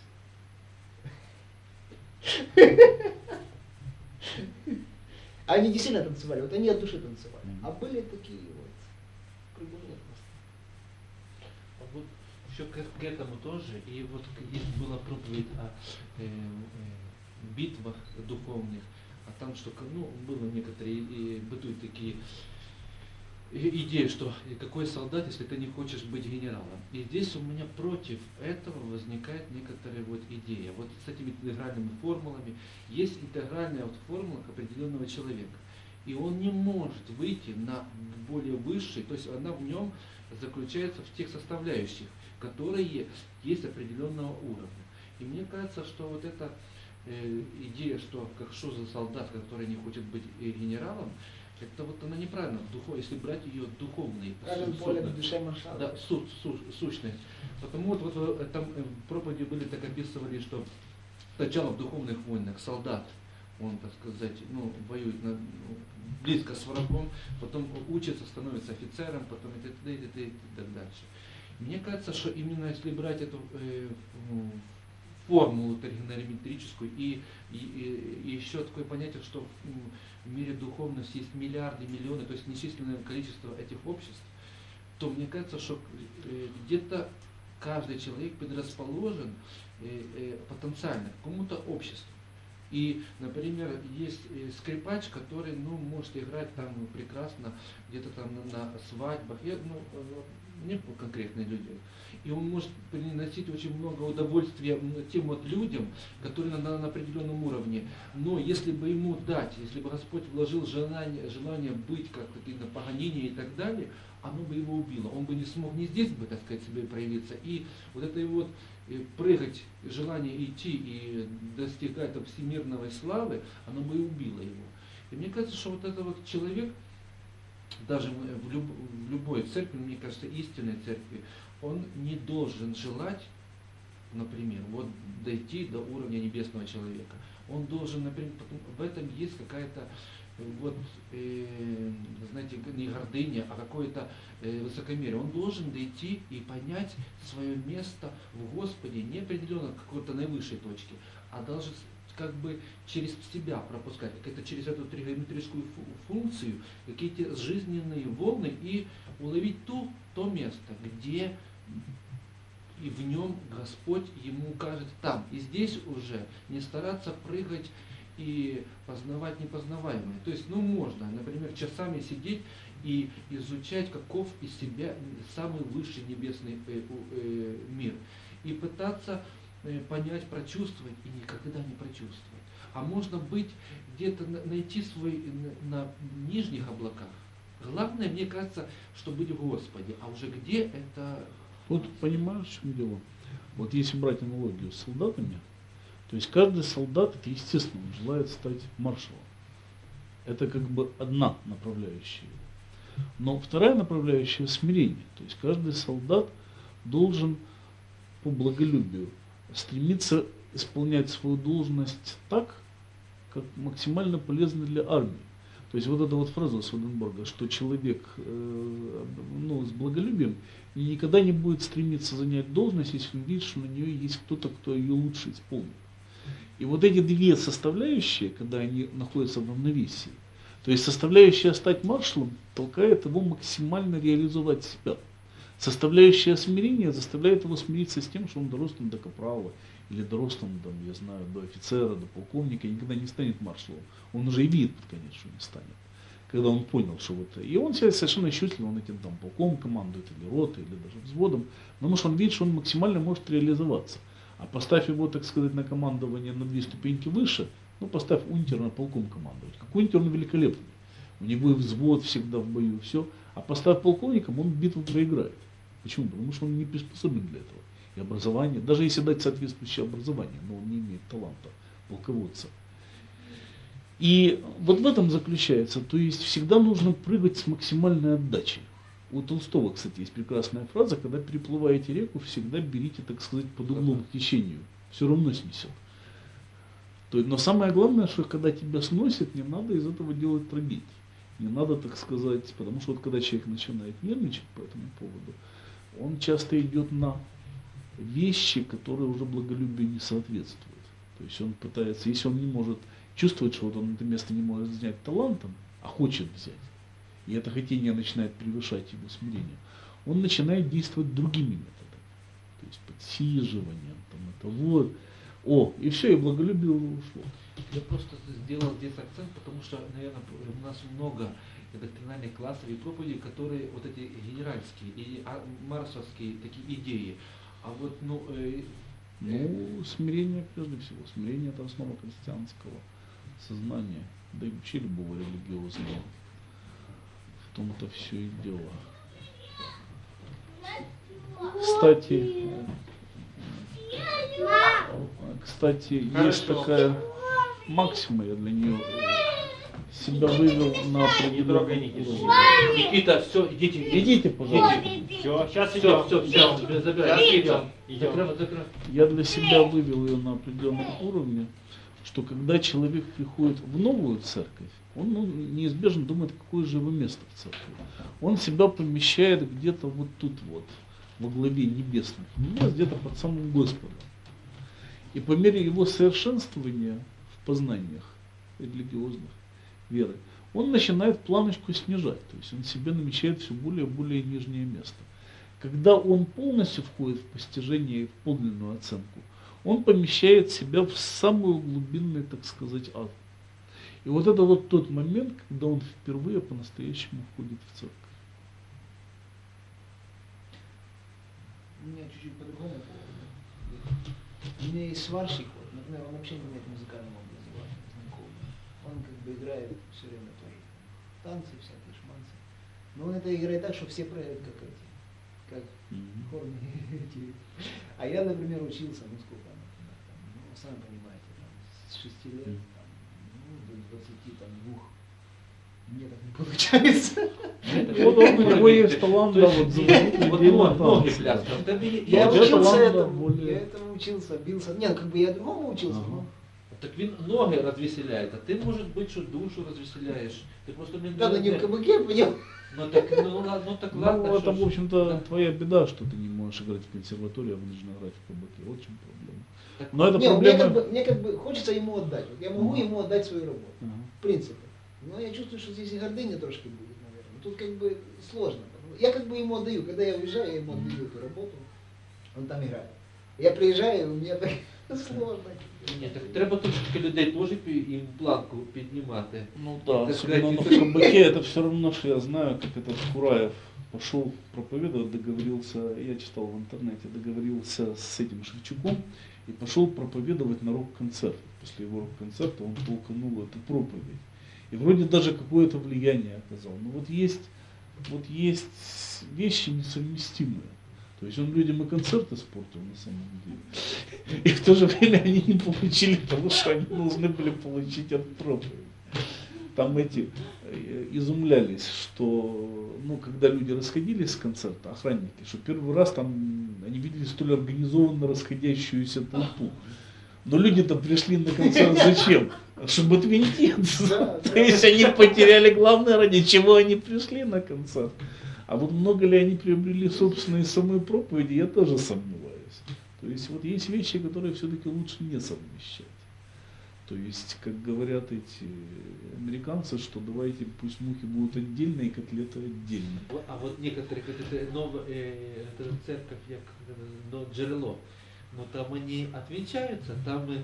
Speaker 2: Они действительно танцевали, вот они от души танцевали. А были такие вот кругом нет просто.
Speaker 3: А вот еще к, к этому тоже, и вот есть была проповедь о э, э, битвах духовных, а там что, ну, было некоторые, и бытуют такие идеи, что какой солдат, если ты не хочешь быть генералом. И здесь у меня против этого возникает некоторая вот идея. Вот с этими интегральными формулами есть интегральная вот формула определенного человека. И он не может выйти на более высший, то есть она в нем заключается в тех составляющих, которые есть определенного уровня. И мне кажется, что вот эта э, идея, что как что за солдат, который не хочет быть генералом, это вот она неправильно, духов, если брать ее духовный, су, да, су, су, сущность. Потому вот, вот там в проповеди были так описывали, что сначала в духовных войнах солдат, он, так сказать, ну, воюет на, ну, близко с врагом, потом учится, становится офицером, потом и т.д. и т.д. и так дальше. Мне кажется, что именно если брать эту э, формулу тригонометрическую и, и, и, и еще такое понятие, что в мире духовности есть миллиарды, миллионы, то есть несчисленное количество этих обществ, то мне кажется, что э, где-то каждый человек предрасположен э, э, потенциально к какому-то обществу. И, например, есть скрипач, который, ну, может играть там прекрасно, где-то там на, на свадьбах, я, ну, не конкретные люди. И он может приносить очень много удовольствия тем вот людям, которые на, на определенном уровне. Но если бы ему дать, если бы Господь вложил желание, желание быть как-то на погонение и так далее, оно бы его убило. Он бы не смог ни здесь бы, так сказать, себе проявиться. И вот это вот прыгать, желание идти и достигать там всемирной славы, оно бы и убило его. И мне кажется, что вот этот вот человек, даже в, люб, в любой церкви, мне кажется, истинной церкви, он не должен желать, например, вот дойти до уровня небесного человека. Он должен, например, в этом есть какая-то вот, э, знаете, не гордыня, а какое-то э, высокомерие. Он должен дойти и понять свое место в Господе, не определенно какой-то наивысшей точки, а даже как бы через себя пропускать, как-то через эту тригонометрическую функцию, какие-то жизненные волны и уловить ту, то место, где и в нем Господь ему укажет там. И здесь уже не стараться прыгать и познавать непознаваемое. То есть, ну можно, например, часами сидеть и изучать, каков из себя самый высший небесный э, э, мир. И пытаться э, понять, прочувствовать и никогда не прочувствовать. А можно быть где-то найти свой на, на нижних облаках. Главное, мне кажется, что быть в Господе. А уже где это...
Speaker 1: Вот понимаешь, в чем дело? Вот если брать аналогию с солдатами, то есть каждый солдат, это естественно, он желает стать маршалом. Это как бы одна направляющая. Но вторая направляющая — смирение. То есть каждый солдат должен по благолюбию стремиться исполнять свою должность так, как максимально полезно для армии. То есть вот эта вот фраза Сведенборга, что человек э, ну, с благолюбием никогда не будет стремиться занять должность, если он видит, что на нее есть кто-то, кто ее лучше исполнит. И вот эти две составляющие, когда они находятся в равновесии, то есть составляющая стать маршалом толкает его максимально реализовать себя. Составляющая смирения заставляет его смириться с тем, что он дорос там до капрала, или дорос там, там, я знаю, до офицера, до полковника, и никогда не станет маршалом. Он уже и видит, конечно, что не станет. Когда он понял, что вот... И он себя совершенно счастлив, он этим там полком командует, или ротой, или даже взводом, потому что он видит, что он максимально может реализоваться. А поставь его, так сказать, на командование на две ступеньки выше, ну поставь унтера на полком командовать. Как унтер он великолепный. У него и взвод всегда в бою, все. А поставь полковником, он битву проиграет. Почему? Потому что он не приспособлен для этого. И образование, даже если дать соответствующее образование, но он не имеет таланта полководца. И вот в этом заключается, то есть всегда нужно прыгать с максимальной отдачей. У Толстого, кстати, есть прекрасная фраза: когда переплываете реку, всегда берите, так сказать, под углом к течению. Все равно снесет. То есть, но самое главное, что когда тебя сносит, не надо из этого делать трагедию. Не надо, так сказать, потому что вот когда человек начинает нервничать по этому поводу, он часто идет на вещи, которые уже благолюбию не соответствуют. То есть он пытается, если он не может чувствовать, что вот он это место не может занять талантом, а хочет взять, и это хотение начинает превышать его смирение, он начинает действовать другими методами. То есть подсиживанием, там это вот. О, и все, и благолюбие уже ушло.
Speaker 3: Я просто сделал здесь акцент, потому что, наверное, у нас много доктринальных классов и проповедей, которые вот эти генеральские и марсовские такие идеи. А вот, ну... Э,
Speaker 1: ну, смирение прежде всего. Смирение — это основа христианского сознания, да и вообще любого религиозного. В том-то все и дело. Кстати, кстати,
Speaker 3: Хорошо.
Speaker 1: Есть такая максима, я для нее себя вывел на определенном уровне.
Speaker 3: Никита, все, идите.
Speaker 1: Идите, пожалуйста.
Speaker 4: Все, сейчас
Speaker 3: Все,
Speaker 4: идем.
Speaker 3: все, все, забирай.
Speaker 4: Сейчас
Speaker 3: Идем.
Speaker 4: идем.
Speaker 3: Закрывай, закрывай.
Speaker 1: Я для себя вывел ее на определенном уровне, что когда человек приходит в новую церковь, он ну, неизбежно думает, какое же его место в церкви. Он себя помещает где-то вот тут вот, во главе небесных мест, где-то под самым Господом. И по мере его совершенствования в познаниях религиозных, веры, он начинает планочку снижать. То есть он себе намечает все более и более нижнее место. Когда он полностью входит в постижение и в подлинную оценку, он помещает себя в самую глубинный, так сказать, ад. И вот это вот тот момент, когда он впервые по-настоящему входит в церковь.
Speaker 2: У меня чуть-чуть по-другому. У меня есть сварщик, вот, например, он вообще не имеет музыкального образования, знакомый. Он как бы играет все время тоже танцы, всякие шманцы. Но он это играет так, что все прыгают как эти, как
Speaker 1: Mm-hmm.
Speaker 2: хорные эти. А я, например, учился, ну сколько, например, там, ну, сами понимаете, там, с шести лет там, ну, до двадцати двух. Мне так не получается.
Speaker 1: Вот он, у него есть талант, да, вот заводить людей на
Speaker 3: Ноги
Speaker 1: танцы.
Speaker 3: пляскают.
Speaker 2: Я
Speaker 1: Вот это
Speaker 2: учился
Speaker 1: ладно,
Speaker 2: этому,
Speaker 1: более-
Speaker 2: я этому учился, бился. Нет, как бы я другому учился,
Speaker 1: Ага.
Speaker 2: но
Speaker 3: Так він ноги розвеселяє, а ти, може бути, що душу розвеселяєш. Ти просто не...
Speaker 2: Надо не в кабаке, понял?
Speaker 3: Ну так, ну, ладно, ну так
Speaker 1: Ну,
Speaker 3: ладно.
Speaker 1: это,
Speaker 3: что
Speaker 1: в
Speaker 3: ж.
Speaker 1: общем-то,
Speaker 3: Да.
Speaker 1: твоя беда, что ты не можешь играть в консерватории, а вынужден играть в кабаке. Вот в чем проблема.
Speaker 3: Так,
Speaker 1: Но это
Speaker 2: Не, мне
Speaker 1: проблема...
Speaker 2: как, бы, мне как бы хочется ему отдать. Вот я могу
Speaker 1: Ага.
Speaker 2: ему отдать свою работу.
Speaker 1: Ага.
Speaker 2: В принципе. Но я чувствую, что здесь и гордыня трошки будет, наверное. Тут как бы сложно. Я как бы ему отдаю. Когда я уезжаю, я ему отдаю эту работу. Он там играет. Я приезжаю, у меня так сложно.
Speaker 3: Ні, так треба трошки людей теж пі- їм планку піднімати.
Speaker 1: Ну да,
Speaker 3: Так
Speaker 1: особенно
Speaker 3: сказать,
Speaker 1: на кабаке, это все равно, что я знаю, как этот Кураев пошел проповедовать, договорился, я читал в интернете, договорился с этим Шевчуком и пошел проповедовать на рок-концерт. После его рок-концерта он толкнул эту проповедь. И вроде даже какое-то влияние оказал. Но вот есть, вот есть вещи несовместимые. То есть он людям и концерт испортил на самом деле. И в то же время они не получили того, что они должны были получить от проповеди. Там эти э, изумлялись, что, ну, когда люди расходились с концерта, охранники, что первый раз там они видели столь организованно расходящуюся толпу. Но люди-то пришли на концерт зачем? Чтобы отвинтиться.
Speaker 2: Да,
Speaker 1: То
Speaker 2: да.
Speaker 1: есть они потеряли главное, ради чего они пришли на концерт. А вот много ли они приобрели собственные самые проповеди, я тоже сомневаюсь. То есть вот есть вещи, которые все-таки лучше не совмещать. То есть, как говорят эти американцы, что давайте пусть мухи будут отдельно и котлеты отдельно.
Speaker 3: А вот некоторые, как это новая э, это церковь, як, э, но джерело, но там они отвечаются, там и,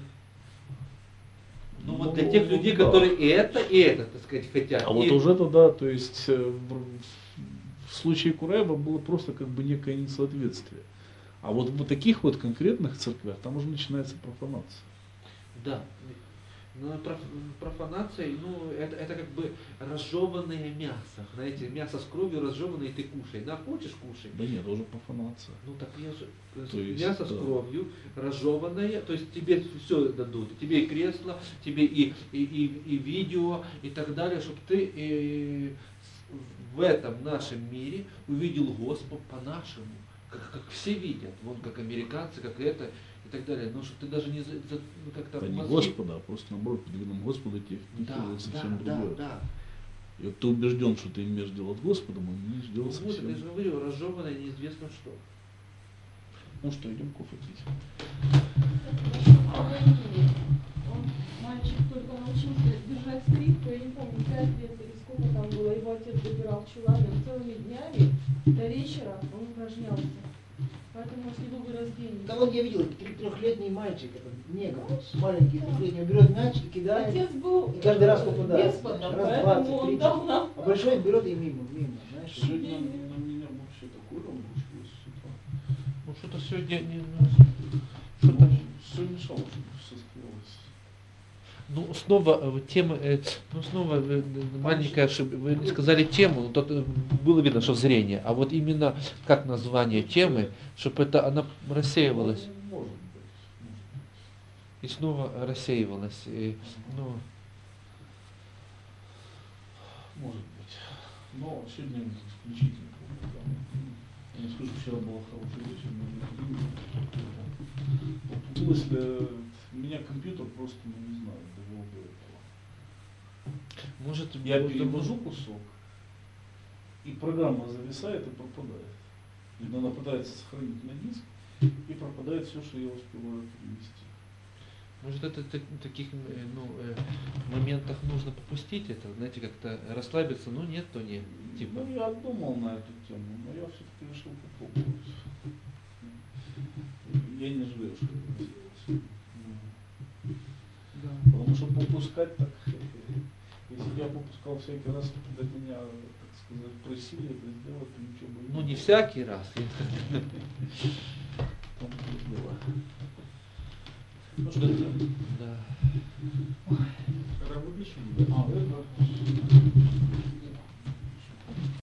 Speaker 3: ну, вот для
Speaker 1: Ну,
Speaker 3: тех людей,
Speaker 1: да.
Speaker 3: которые и это, и это, так сказать, хотят.
Speaker 1: А вот
Speaker 3: И-
Speaker 1: уже тогда, то есть э, в, в случае Кураева было просто как бы некое несоответствие. А вот в таких вот конкретных церквях там уже начинается профанация.
Speaker 3: Да. Ну, проф- профанация, ну, это, это как бы разжеванное мясо. Знаете, мясо с кровью разжеванное, и ты кушай. Да, хочешь, кушай.
Speaker 1: Да нет, это уже профанация.
Speaker 3: Ну так я же, э,
Speaker 1: То есть,
Speaker 3: мясо с
Speaker 1: да.
Speaker 3: кровью, разжеванное, то есть тебе все дадут, тебе и кресло, тебе и, и, и, и видео, и так далее, чтобы ты э, с- в этом нашем мире увидел Господа по-нашему, как, как все видят, вон как американцы, как это и так далее, но чтобы ты даже не за, за- ну, как-то
Speaker 1: Это не
Speaker 3: мозги-
Speaker 1: Господа, а просто наоборот, под видом Господа тебе
Speaker 3: Да,
Speaker 1: впихивают
Speaker 3: да,
Speaker 1: совсем
Speaker 3: да,
Speaker 1: другое.
Speaker 3: да.
Speaker 1: И вот ты убежден, что ты имеешь дело с Господом, а имеешь дело
Speaker 3: Ну, вот,
Speaker 1: совсем...
Speaker 3: я же говорю, разжеванное неизвестно что.
Speaker 1: Ну что, идем кофе пить.
Speaker 4: Он, мальчик только научился держать скрипку, я не помню, пять лет или сколько там было, его отец добирал в чулане, он целыми днями до вечера он упражнялся. Поэтому если вы бы раздели.
Speaker 2: Да вот я видел, три- трехлетний мальчик, этот негр, маленький трехлетний, он берет мяч и кидает,
Speaker 4: Отец был
Speaker 2: и каждый раз попадает.
Speaker 4: деспотом,
Speaker 2: Раз
Speaker 4: поэтому
Speaker 2: двадцать,
Speaker 4: он
Speaker 2: тридцать.
Speaker 4: дал нам.
Speaker 2: А большой берет и мимо, мимо, знаешь.
Speaker 1: Сегодня на меня вообще такой рамбушка с утра.
Speaker 3: Ну что-то сегодня не...
Speaker 1: Что-то все мешало, чтобы все скрылось.
Speaker 3: Ну, снова э, вот тема, э, ну, снова э, э, маленькая ошибка. Вы сказали тему, тут э, было видно, что зрение, а вот именно как название темы, чтобы это она рассеивалась.
Speaker 1: Ну, может быть, может
Speaker 3: И снова рассеивалась. И, ну,
Speaker 1: быть. Может быть. Но сегодня исключительно программа. Я не скажу, вчера была хорошая вечер, но не в смысле, меня компьютер просто, ну не знаю, довел до этого.
Speaker 3: может,
Speaker 1: Я
Speaker 3: будет-
Speaker 1: перевожу кусок, и программа зависает и пропадает. Или она пытается сохранить на диск, и пропадает все, что я успеваю перевести.
Speaker 3: Может, это так- таких э, ну, э, моментах нужно попустить это, знаете, как-то расслабиться, ну нет, то нет. Типа.
Speaker 1: Ну, я думал на эту тему, но я все-таки решил попробовать. Я не жалею, что это сделалось.
Speaker 3: Да.
Speaker 1: Потому что попускать так, если бы я попускал всякий раз, когда меня, так сказать, просили это сделать, то ничего бы
Speaker 3: Ну не
Speaker 1: было.
Speaker 3: всякий раз.
Speaker 1: Там тут было. Ну что это?
Speaker 3: Да.
Speaker 1: Когда выключили? А, это.